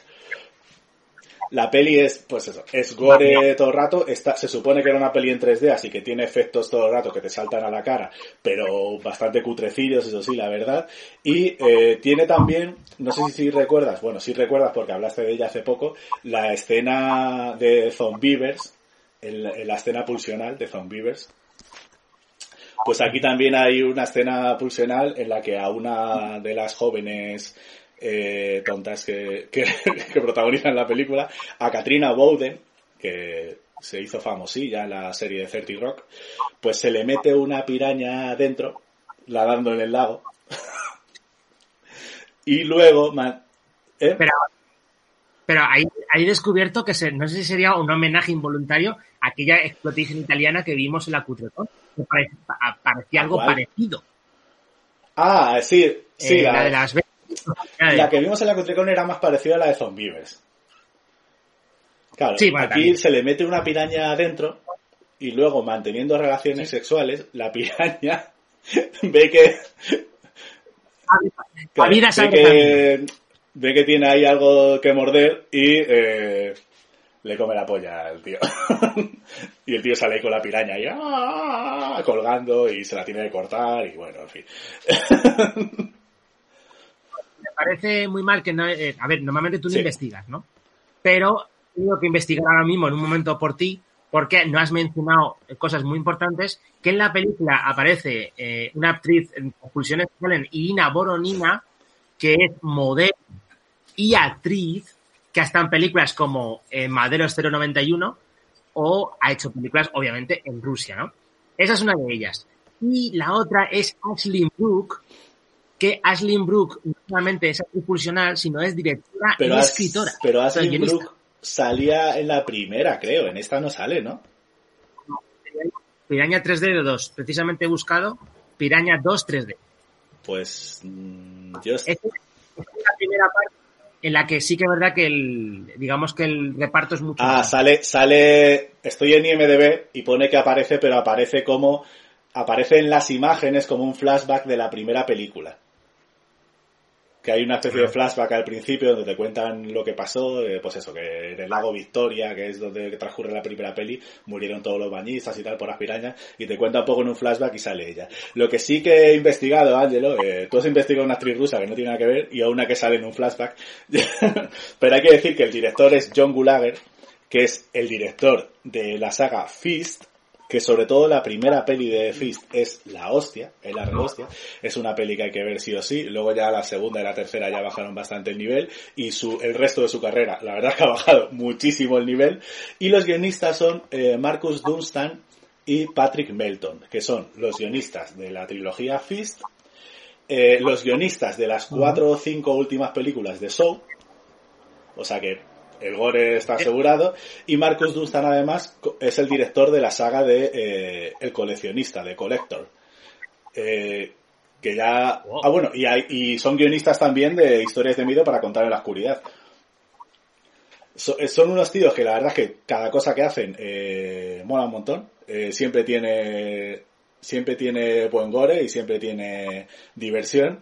La peli es, pues eso, es gore todo el rato, está, se supone que era una peli en tres D, así que tiene efectos todo el rato que te saltan a la cara, pero bastante cutrecillos, eso sí, la verdad. Y eh, tiene también, no sé si, si recuerdas, bueno, si recuerdas porque hablaste de ella hace poco, la escena de Zombievers, el, la escena pulsional de Zombievers. Pues aquí también hay una escena pulsional en la que a una de las jóvenes Eh, tontas que, que, que protagonizan la película, a Katrina Bowden, que se hizo famosilla en la serie de thirty Rock, pues se le mete una piraña dentro, nadando en el lago, y luego... Man, ¿eh? Pero, Pero ahí, ahí he descubierto que se, no sé si sería un homenaje involuntario a aquella explotación italiana que vimos en la Cutrecon, que pare, parecía algo ¿Cuál? parecido. Ah, sí, sí. Eh, la, la de las la que vimos en la Cutrecon era más parecida a la de Zombievers. Claro, Sí, bueno, aquí también. se le mete una piraña adentro y luego, manteniendo relaciones Sí. sexuales, la piraña ve que... La vida ve sangre que, ve que tiene ahí algo que morder y eh, le come la polla al tío. Y el tío sale ahí con la piraña y ¡ah! Colgando y se la tiene que cortar y bueno, en fin. Me parece muy mal que no... Eh, a ver, normalmente tú no Sí. investigas, ¿no? Pero tengo que investigar ahora mismo en un momento por ti, porque no has mencionado cosas muy importantes, que en la película aparece eh, una actriz en conclusiones que salen, Irina Boronina, que es modelo y actriz, que ha estado en películas como eh, Maderos cero noventa y uno o ha hecho películas, obviamente, en Rusia, ¿no? Esa es una de ellas. Y la otra es Aislinn Brooke, que Aislinn Brooke no solamente es actriz funcional, sino es directora Pero, y As- escritora. pero o sea, Aislinn guionista. Brooke salía en la primera, creo. En esta no sale, ¿no? Piraña tres D dos, precisamente he buscado Piraña dos tres D. Pues mm, yo... Esta es la primera parte en la que sí que es verdad que el, digamos que el reparto es mucho Ah, más. sale, sale, estoy en I M D B y pone que aparece, pero aparece como, aparece en las imágenes como un flashback de la primera película. Que hay una especie de flashback al principio donde te cuentan lo que pasó, eh, pues eso, que en el lago Victoria, que es donde transcurre la primera peli, murieron todos los bañistas y tal por las pirañas, y te cuenta un poco en un flashback y sale ella. Lo que sí que he investigado, Ángelo, eh, tú has investigado una actriz rusa que no tiene nada que ver, y a una que sale en un flashback, pero hay que decir que el director es John Gulager, que es el director de la saga Fist, que sobre todo la primera peli de Fist es la hostia, es la re hostia, es una peli que hay que ver sí o sí, luego ya la segunda y la tercera ya bajaron bastante el nivel, y su el resto de su carrera, la verdad que ha bajado muchísimo el nivel, y los guionistas son eh, Marcus Dunstan y Patrick Melton, que son los guionistas de la trilogía Fist, eh, los guionistas de las cuatro o cinco últimas películas de Saw, o sea que el gore está asegurado, y Marcus Dunstan además es el director de la saga de eh, El coleccionista, de Collector, eh, que ya... Wow. Ah, bueno, y, hay, y son guionistas también de historias de miedo para contar en la oscuridad. So, son unos tíos que la verdad es que cada cosa que hacen eh, mola un montón, eh, siempre tiene siempre tiene buen gore y siempre tiene diversión.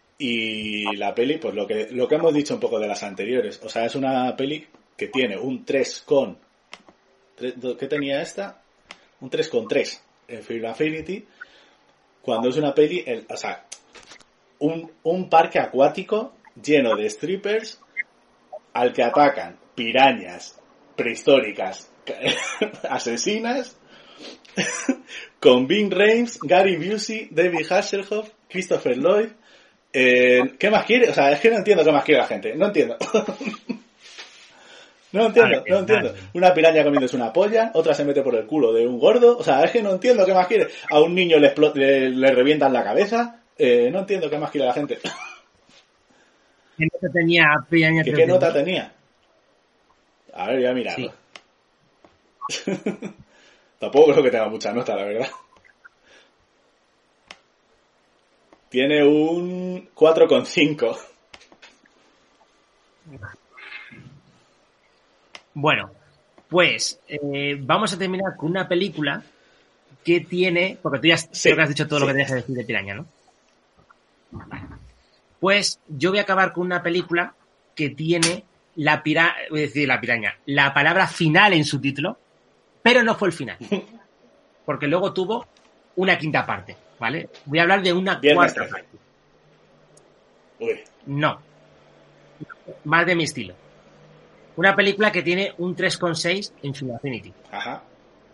Y la peli, pues lo que lo que hemos dicho un poco de las anteriores, o sea, es una peli que tiene un tres con... ¿Qué tenía esta? Un tres con tres en Film Affinity, cuando es una peli, el, o sea, un, un parque acuático lleno de strippers al que atacan pirañas prehistóricas asesinas con Ving Rhames, Gary Busey, David Hasselhoff, Christopher Lloyd. Eh, ¿Qué más quiere? O sea, es que no entiendo qué más quiere la gente. No entiendo. No entiendo, no entiendo. Una piraña comiéndose una polla, otra se mete por el culo de un gordo. O sea, es que no entiendo qué más quiere. A un niño le, explo- le, le revientan la cabeza. Eh, no entiendo qué más quiere la gente. ¿Qué nota tenía Piraña ¿Qué, tres qué D? nota tenía? A ver, voy a mirarlo. Sí. Tampoco creo que tenga mucha nota, la verdad. Tiene un cuatro coma cinco. Bueno, pues eh, vamos a terminar con una película que tiene, porque tú ya Sí, creo que has dicho todo lo sí. que tenías que decir de Piraña, ¿no? Vale. Pues yo voy a acabar con una película que tiene la pira, voy a decir la piraña, la palabra final en su título, pero no fue el final, porque luego tuvo una quinta parte, ¿vale? Voy a hablar de una Viernes cuarta trece. parte. Uy, No, más de mi estilo. Una película que tiene un tres coma seis en Film Affinity. ajá.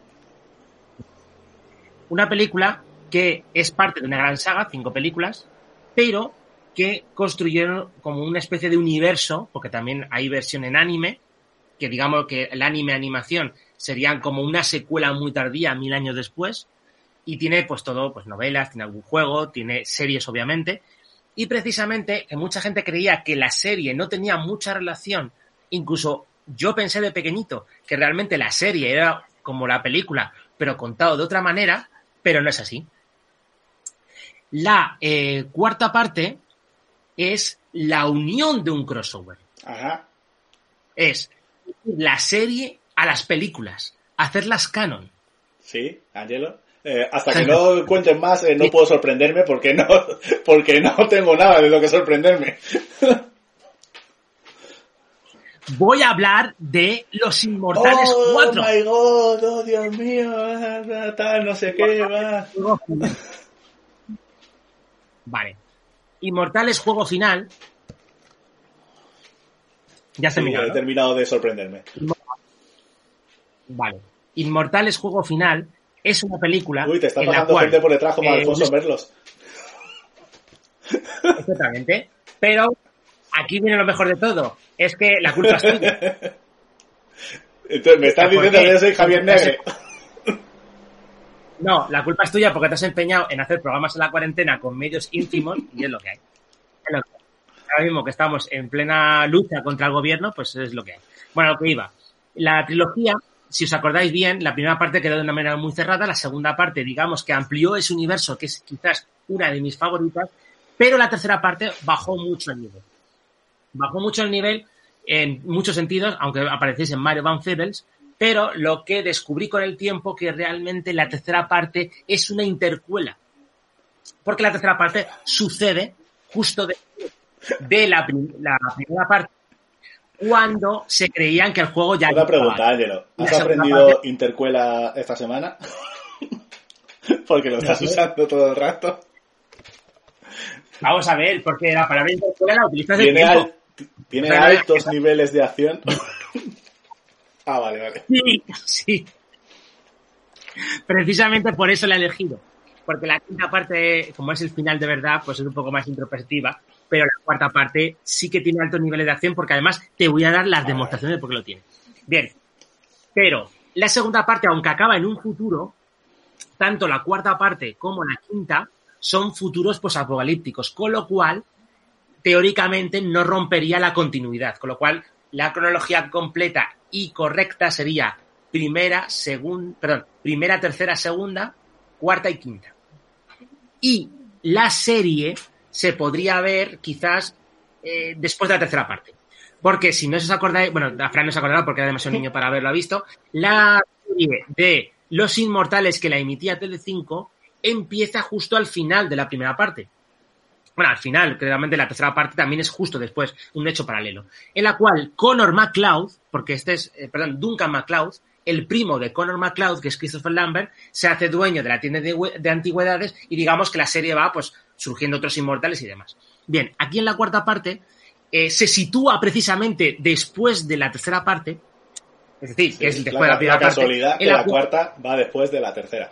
Una película que es parte de una gran saga, cinco películas, pero que construyeron como una especie de universo, porque también hay versión en anime, que digamos que el anime animación serían como una secuela muy tardía, mil años después, y tiene pues todo, pues novelas, tiene algún juego, tiene series obviamente, y precisamente que mucha gente creía que la serie no tenía mucha relación incluso yo pensé de pequeñito que realmente la serie era como la película, pero contado de otra manera, pero no es así. La eh, cuarta parte es la unión de un crossover. Ajá. Es la serie a las películas, hacerlas canon. Sí, Angelo. Eh, hasta que no cuenten más, eh, no puedo sorprenderme porque no, porque no tengo nada de lo que sorprenderme. Voy a hablar de Los Inmortales oh, cuatro. Oh my god, oh Dios mío, tal, no sé qué, va. Vale. Inmortales juego final. Ya se sí, mirado, he ¿no? terminado de sorprenderme. Vale. Inmortales juego final es una película. Uy, te está en la pasando cual, gente por detrás como eh, Alfonso Merlos. Exactamente. Pero aquí viene lo mejor de todo. Es que la culpa es tuya. Entonces, me estás diciendo que yo soy Javier Negre. No, la culpa es tuya porque te has empeñado en hacer programas en la cuarentena con medios ínfimos y es lo que hay. Es lo que hay. Ahora mismo que estamos en plena lucha contra el gobierno, pues es lo que hay. Bueno, lo que iba. La trilogía, si os acordáis bien, la primera parte quedó de una manera muy cerrada, la segunda parte, digamos, que amplió ese universo, que es quizás una de mis favoritas, pero la tercera parte bajó mucho el nivel. Bajó mucho el nivel en muchos sentidos, aunque apareciese en Mario Van Peebles, pero lo que descubrí con el tiempo que realmente la tercera parte es una intercuela. Porque la tercera parte sucede justo después de la, la primera parte, cuando se creían que el juego ya... Una pregunta, Ángelo. ¿Has aprendido parte... intercuela esta semana? Porque lo estás no, usando todo el rato. Vamos a ver, porque la palabra intercuela la utilizas de ¿Tiene, tiempo. al, ¿tiene altos esa... niveles de acción? Ah, vale, vale. Sí, sí. Precisamente por eso la he elegido. Porque la quinta parte, como es el final de verdad, pues es un poco más introspectiva. Pero la cuarta parte sí que tiene altos niveles de acción porque además te voy a dar las demostraciones de por qué lo tiene. Bien. Pero la segunda parte, aunque acaba en un futuro, tanto la cuarta parte como la quinta son futuros posapocalípticos, con lo cual, teóricamente, no rompería la continuidad. Con lo cual, la cronología completa y correcta sería primera, segunda, perdón, primera, tercera, segunda, cuarta y quinta. Y la serie se podría ver quizás eh, después de la tercera parte. Porque si no os acordáis, bueno, a Fran no se acordará porque era demasiado niño para haberlo visto, la serie de Los Inmortales que la emitía Telecinco empieza justo al final de la primera parte. Bueno, al final, claramente la tercera parte también es justo después, un hecho paralelo, en la cual Connor MacLeod, porque este es, eh, perdón, Duncan MacLeod, el primo de Connor MacLeod, que es Christopher Lambert, se hace dueño de la tienda de, de antigüedades y digamos que la serie va, pues, surgiendo otros inmortales y demás. Bien, aquí en la cuarta parte eh, se sitúa precisamente después de la tercera parte, es decir, sí, que es después la, de la primera la parte. casualidad que la, la cuarta va después de la tercera.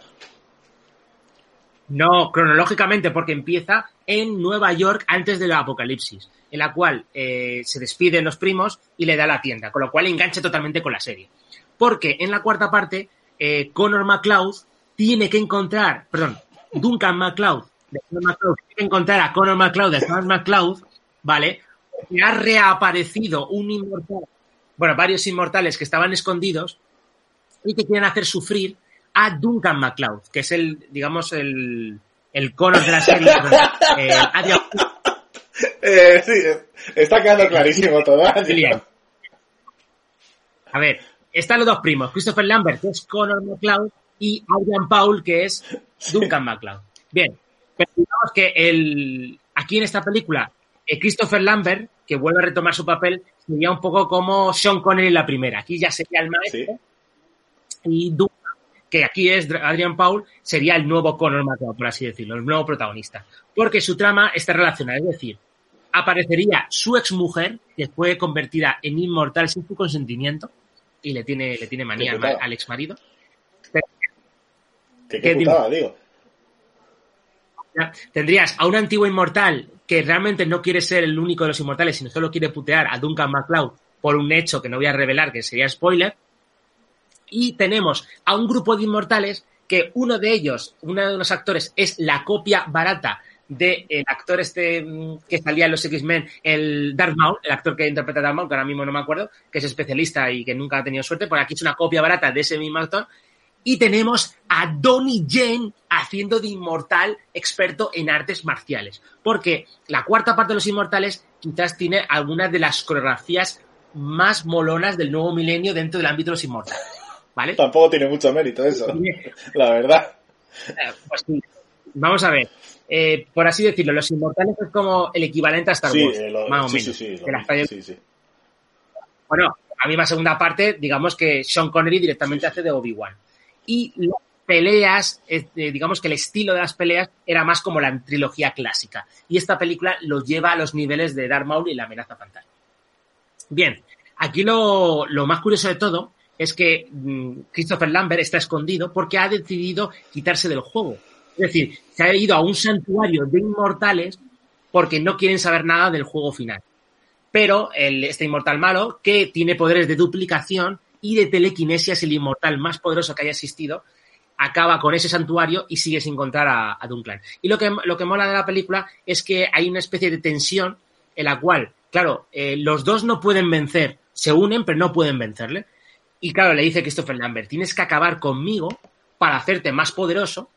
No, cronológicamente, porque empieza en Nueva York antes del apocalipsis, en la cual eh, se despiden los primos y le da la tienda, con lo cual engancha totalmente con la serie. Porque en la cuarta parte, eh, Connor MacLeod tiene que encontrar, perdón, Duncan MacLeod, de Connor MacLeod, tiene que encontrar a Connor MacLeod de Connor MacLeod, ¿vale? Que ha reaparecido un inmortal, bueno, varios inmortales que estaban escondidos y que quieren hacer sufrir a Duncan MacLeod, que es el, digamos, el, el Connor de la serie. eh, Adrian... eh, sí, está quedando clarísimo todo. A ver, están los dos primos, Christopher Lambert, que es Connor MacLeod, y Adrian Paul, que es Duncan MacLeod. Bien, pero digamos que el, aquí en esta película, eh, Christopher Lambert, que vuelve a retomar su papel, sería un poco como Sean Connery en la primera. Aquí ya sería el maestro. ¿Sí? Y Duncan, que aquí es Adrian Paul, sería el nuevo Connor MacLeod, por así decirlo, el nuevo protagonista. Porque su trama está relacionada, es decir, aparecería su exmujer, que fue convertida en inmortal sin su consentimiento, y le tiene, le tiene manía al, al exmarido. ¿Qué, qué putada, digo? Tendrías a un antiguo inmortal que realmente no quiere ser el único de los inmortales, sino solo quiere putear a Duncan MacLeod por un hecho que no voy a revelar, que sería spoiler. Y tenemos a un grupo de inmortales que uno de ellos, uno de los actores, es la copia barata de el actor este que salía en los X-Men, el Darth Maul, el actor que interpreta a Darth Maul, que ahora mismo no me acuerdo, que es especialista y que nunca ha tenido suerte, pues aquí es una copia barata de ese mismo actor. Y tenemos a Donnie Yen haciendo de inmortal experto en artes marciales. Porque la cuarta parte de Los Inmortales quizás tiene algunas de las coreografías más molonas del nuevo milenio dentro del ámbito de Los Inmortales. ¿Vale? Tampoco tiene mucho mérito eso, la verdad. Pues sí. Vamos a ver. Eh, por así decirlo, Los Inmortales es como el equivalente a Star sí, Wars, eh, lo, más o sí, menos. Sí, sí, de lo, las sí, sí. Bueno, a mí la segunda parte, digamos que Sean Connery directamente sí, sí. hace de Obi-Wan. Y las peleas, eh, digamos que el estilo de las peleas era más como la trilogía clásica. Y esta película lo lleva a los niveles de Darth Maul y la amenaza fantasma. Bien, aquí lo, lo más curioso de todo es que mmm, Christopher Lambert está escondido porque ha decidido quitarse del juego. Es decir, se ha ido a un santuario de inmortales porque no quieren saber nada del juego final. Pero el, este inmortal malo, que tiene poderes de duplicación y de telequinesia, es el inmortal más poderoso que haya existido, acaba con ese santuario y sigue sin encontrar a, a Duncan. Y lo que, lo que mola de la película es que hay una especie de tensión en la cual, claro, eh, los dos no pueden vencer, se unen pero no pueden vencerle. Y claro, le dice Christopher Lambert, tienes que acabar conmigo para hacerte más poderoso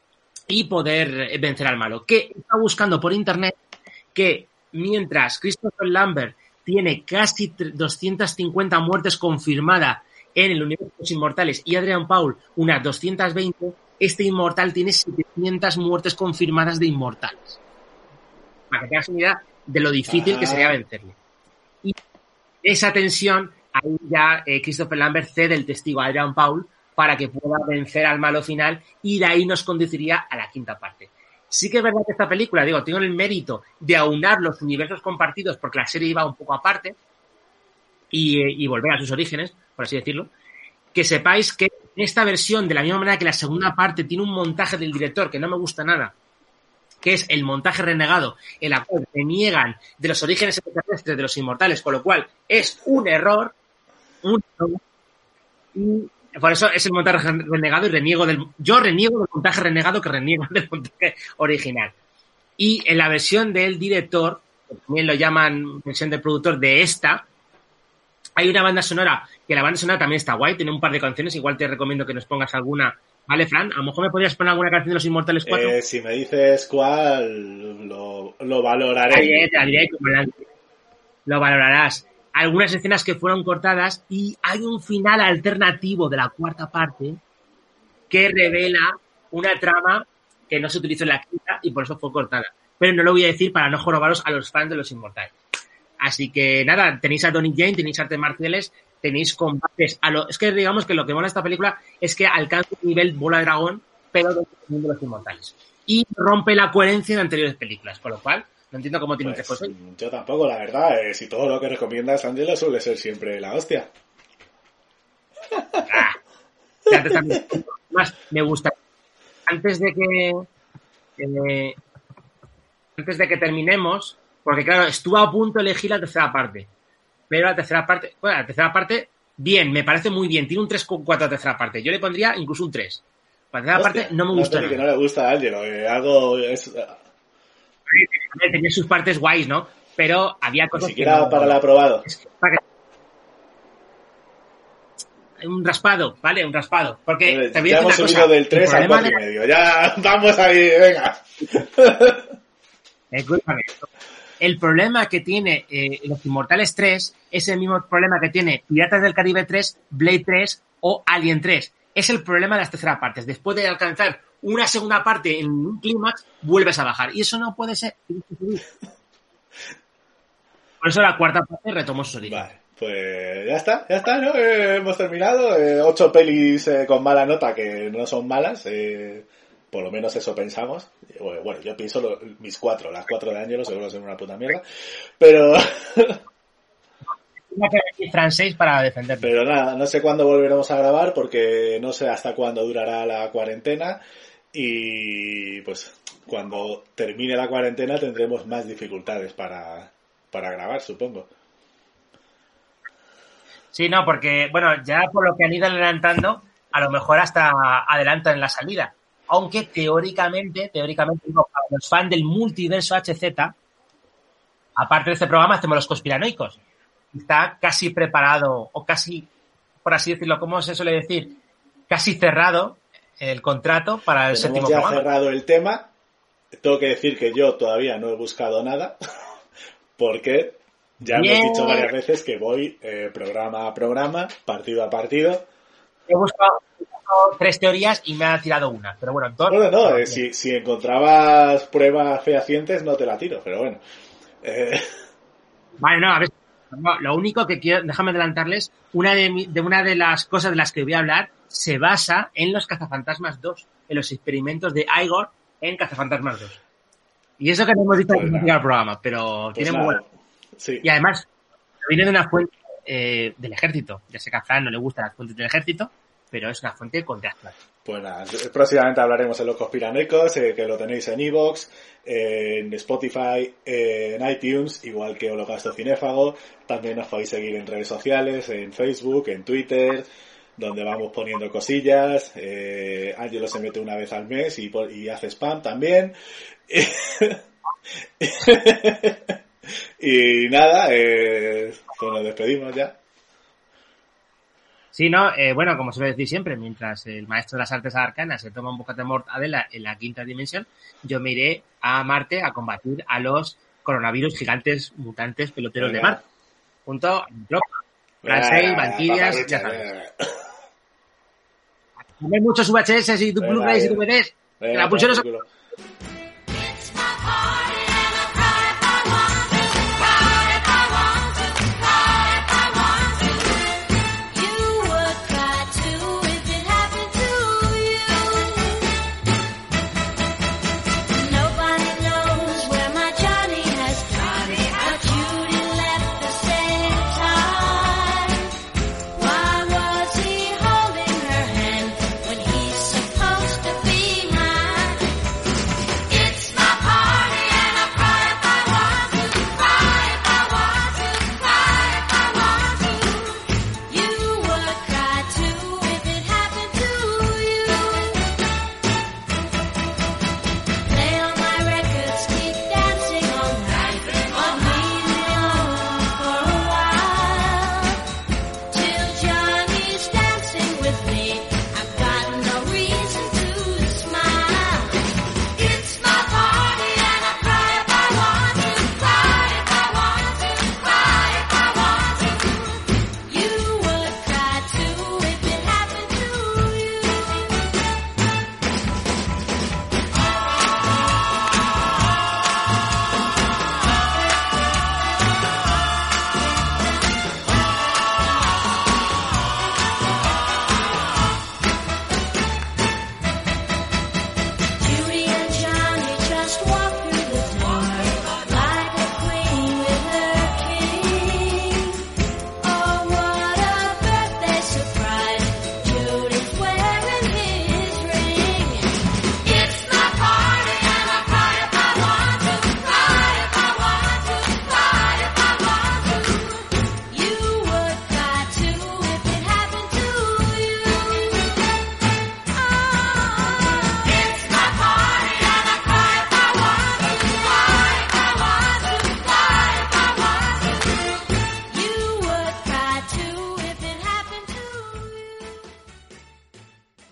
y poder vencer al malo. Que está buscando por internet que mientras Christopher Lambert tiene casi doscientas cincuenta muertes confirmadas en el universo de los Inmortales y Adrian Paul unas doscientas veinte, este inmortal tiene setecientas muertes confirmadas de inmortales. Para que te hagas una idea de lo difícil que sería vencerle. Y esa tensión, ahí ya eh, Christopher Lambert cede el testigo a Adrian Paul para que pueda vencer al malo final y de ahí nos conduciría a la quinta parte. Sí que es verdad que esta película, digo, tiene el mérito de aunar los universos compartidos porque la serie iba un poco aparte y, y volver a sus orígenes, por así decirlo. Que sepáis que esta versión, de la misma manera que la segunda parte, tiene un montaje del director que no me gusta nada, que es el montaje renegado, en la cual reniegan de los orígenes extraterrestres de los inmortales, con lo cual es un error, un error, y por eso es el montaje renegado y reniego del... Yo reniego del montaje renegado que reniego del montaje original. Y en la versión del director, que también lo llaman versión del productor de esta, hay una banda sonora, que la banda sonora también está guay, tiene un par de canciones, igual te recomiendo que nos pongas alguna. ¿Vale, Fran? A lo mejor me podrías poner alguna canción de Los Inmortales cuatro. Eh, si me dices cuál, lo, lo valoraré. Ahí, te diré como la... Lo valorarás. Algunas escenas que fueron cortadas y hay un final alternativo de la cuarta parte que revela una trama que no se utilizó en la quinta y por eso fue cortada. Pero no lo voy a decir para no jorobaros a los fans de Los Inmortales. Así que nada, tenéis a Donnie Yen, tenéis artes marciales, tenéis combates. A lo... Es que digamos que lo que mola esta película es que alcanza un nivel bola de dragón, pero dentro del mundo de Los Inmortales. Y rompe la coherencia de anteriores películas, con lo cual no entiendo cómo tiene pues, que fuese. Yo tampoco, la verdad. Eh, si todo lo que recomiendas, Ángela, suele ser siempre la hostia. Ah, ya te están... Más, me gusta. Antes de que... Eh, antes de que terminemos... Porque, claro, estuve a punto de elegir la tercera parte. Pero la tercera parte... Bueno, la tercera parte, bien, me parece muy bien. Tiene un tres coma cuatro a la tercera parte. Yo le pondría incluso un tres. La tercera Hostia, parte no me gusta. No, que no le gusta a Ángelo. Eh, algo es... Tenía sus partes guays, ¿no? Pero había cosas... Ni siquiera que no, para el aprobado. Es que, para que... Un raspado, ¿vale? Un raspado. Porque Vale, te voy ya a hemos decir subido una cosa. del tres al cuatro y medio. Ya, vamos ahí, venga. Escúchame. El problema que tiene eh, Los Inmortales tres es el mismo problema que tiene Piratas del Caribe tres, Blade tres o Alien tres. Es el problema de las terceras partes. Después de alcanzar una segunda parte en un clímax, vuelves a bajar. Y eso no puede ser. Por eso la cuarta parte retomó sus orígenes. Vale, pues ya está, ya está, ¿no? Eh, hemos terminado. Eh, ocho pelis eh, con mala nota que no son malas. Eh, por lo menos eso pensamos. Bueno, yo pienso lo, mis cuatro, las cuatro de Ángelo seguro son una puta mierda. Pero... francés para defender. Pero nada, no sé cuándo volveremos a grabar porque no sé hasta cuándo durará la cuarentena y pues cuando termine la cuarentena tendremos más dificultades para, para grabar, supongo. Sí, no, porque bueno, ya por lo que han ido adelantando, a lo mejor hasta adelantan la salida. aunque teóricamente, teóricamente, digo, para los fans del multiverso H Z, aparte de este programa, hacemos los conspiranoicos. Está casi preparado, o casi, por así decirlo, ¿cómo se suele decir? Casi cerrado el contrato para el Tenemos séptimo ya programa. cerrado el tema. Tengo que decir que yo todavía no he buscado nada, porque ya Bien. hemos dicho varias veces que voy eh, programa a programa, partido a partido. He buscado, he buscado tres teorías y me ha tirado una, pero bueno, dos. Bueno, no, eh, si, si encontrabas pruebas fehacientes no te la tiro, pero bueno. Eh... Vale, no, a ver, no, lo único que quiero, déjame adelantarles, una de, mi, de una de las cosas de las que voy a hablar se basa en los Cazafantasmas dos, en los experimentos de Igor en Cazafantasmas dos. Y eso que no hemos dicho al Pues principio del programa, pero Pues tiene nada, muy buena. sí. Y además, viene de una fuente eh, del ejército. Ya sé que a Fran no le gustan las fuentes del ejército, pero es una fuente contractual. Pues nada, próximamente hablaremos en Los Conspiranoicos, eh, que lo tenéis en iVoox, eh, en Spotify, eh, en iTunes, igual que Holocausto Cinéfago. También nos podéis seguir en redes sociales, en Facebook, en Twitter, donde vamos poniendo cosillas. Eh, Ángelo se mete una vez al mes y, y hace spam también. Y nada, eh, pues nos despedimos ya. Sí, no, eh, bueno, como suelo decir siempre, mientras el maestro de las artes arcanas se toma un bocata de mortadela en la quinta dimensión, yo me iré a Marte a combatir a los coronavirus gigantes mutantes peloteros Venga. de Marte. Junto a Antropa, Francel, Valkyrias, ya sabes. Hay muchos V H S y Venga, Blu-rays y bien. D V Ds. Que Venga, la pulsión por es... culo.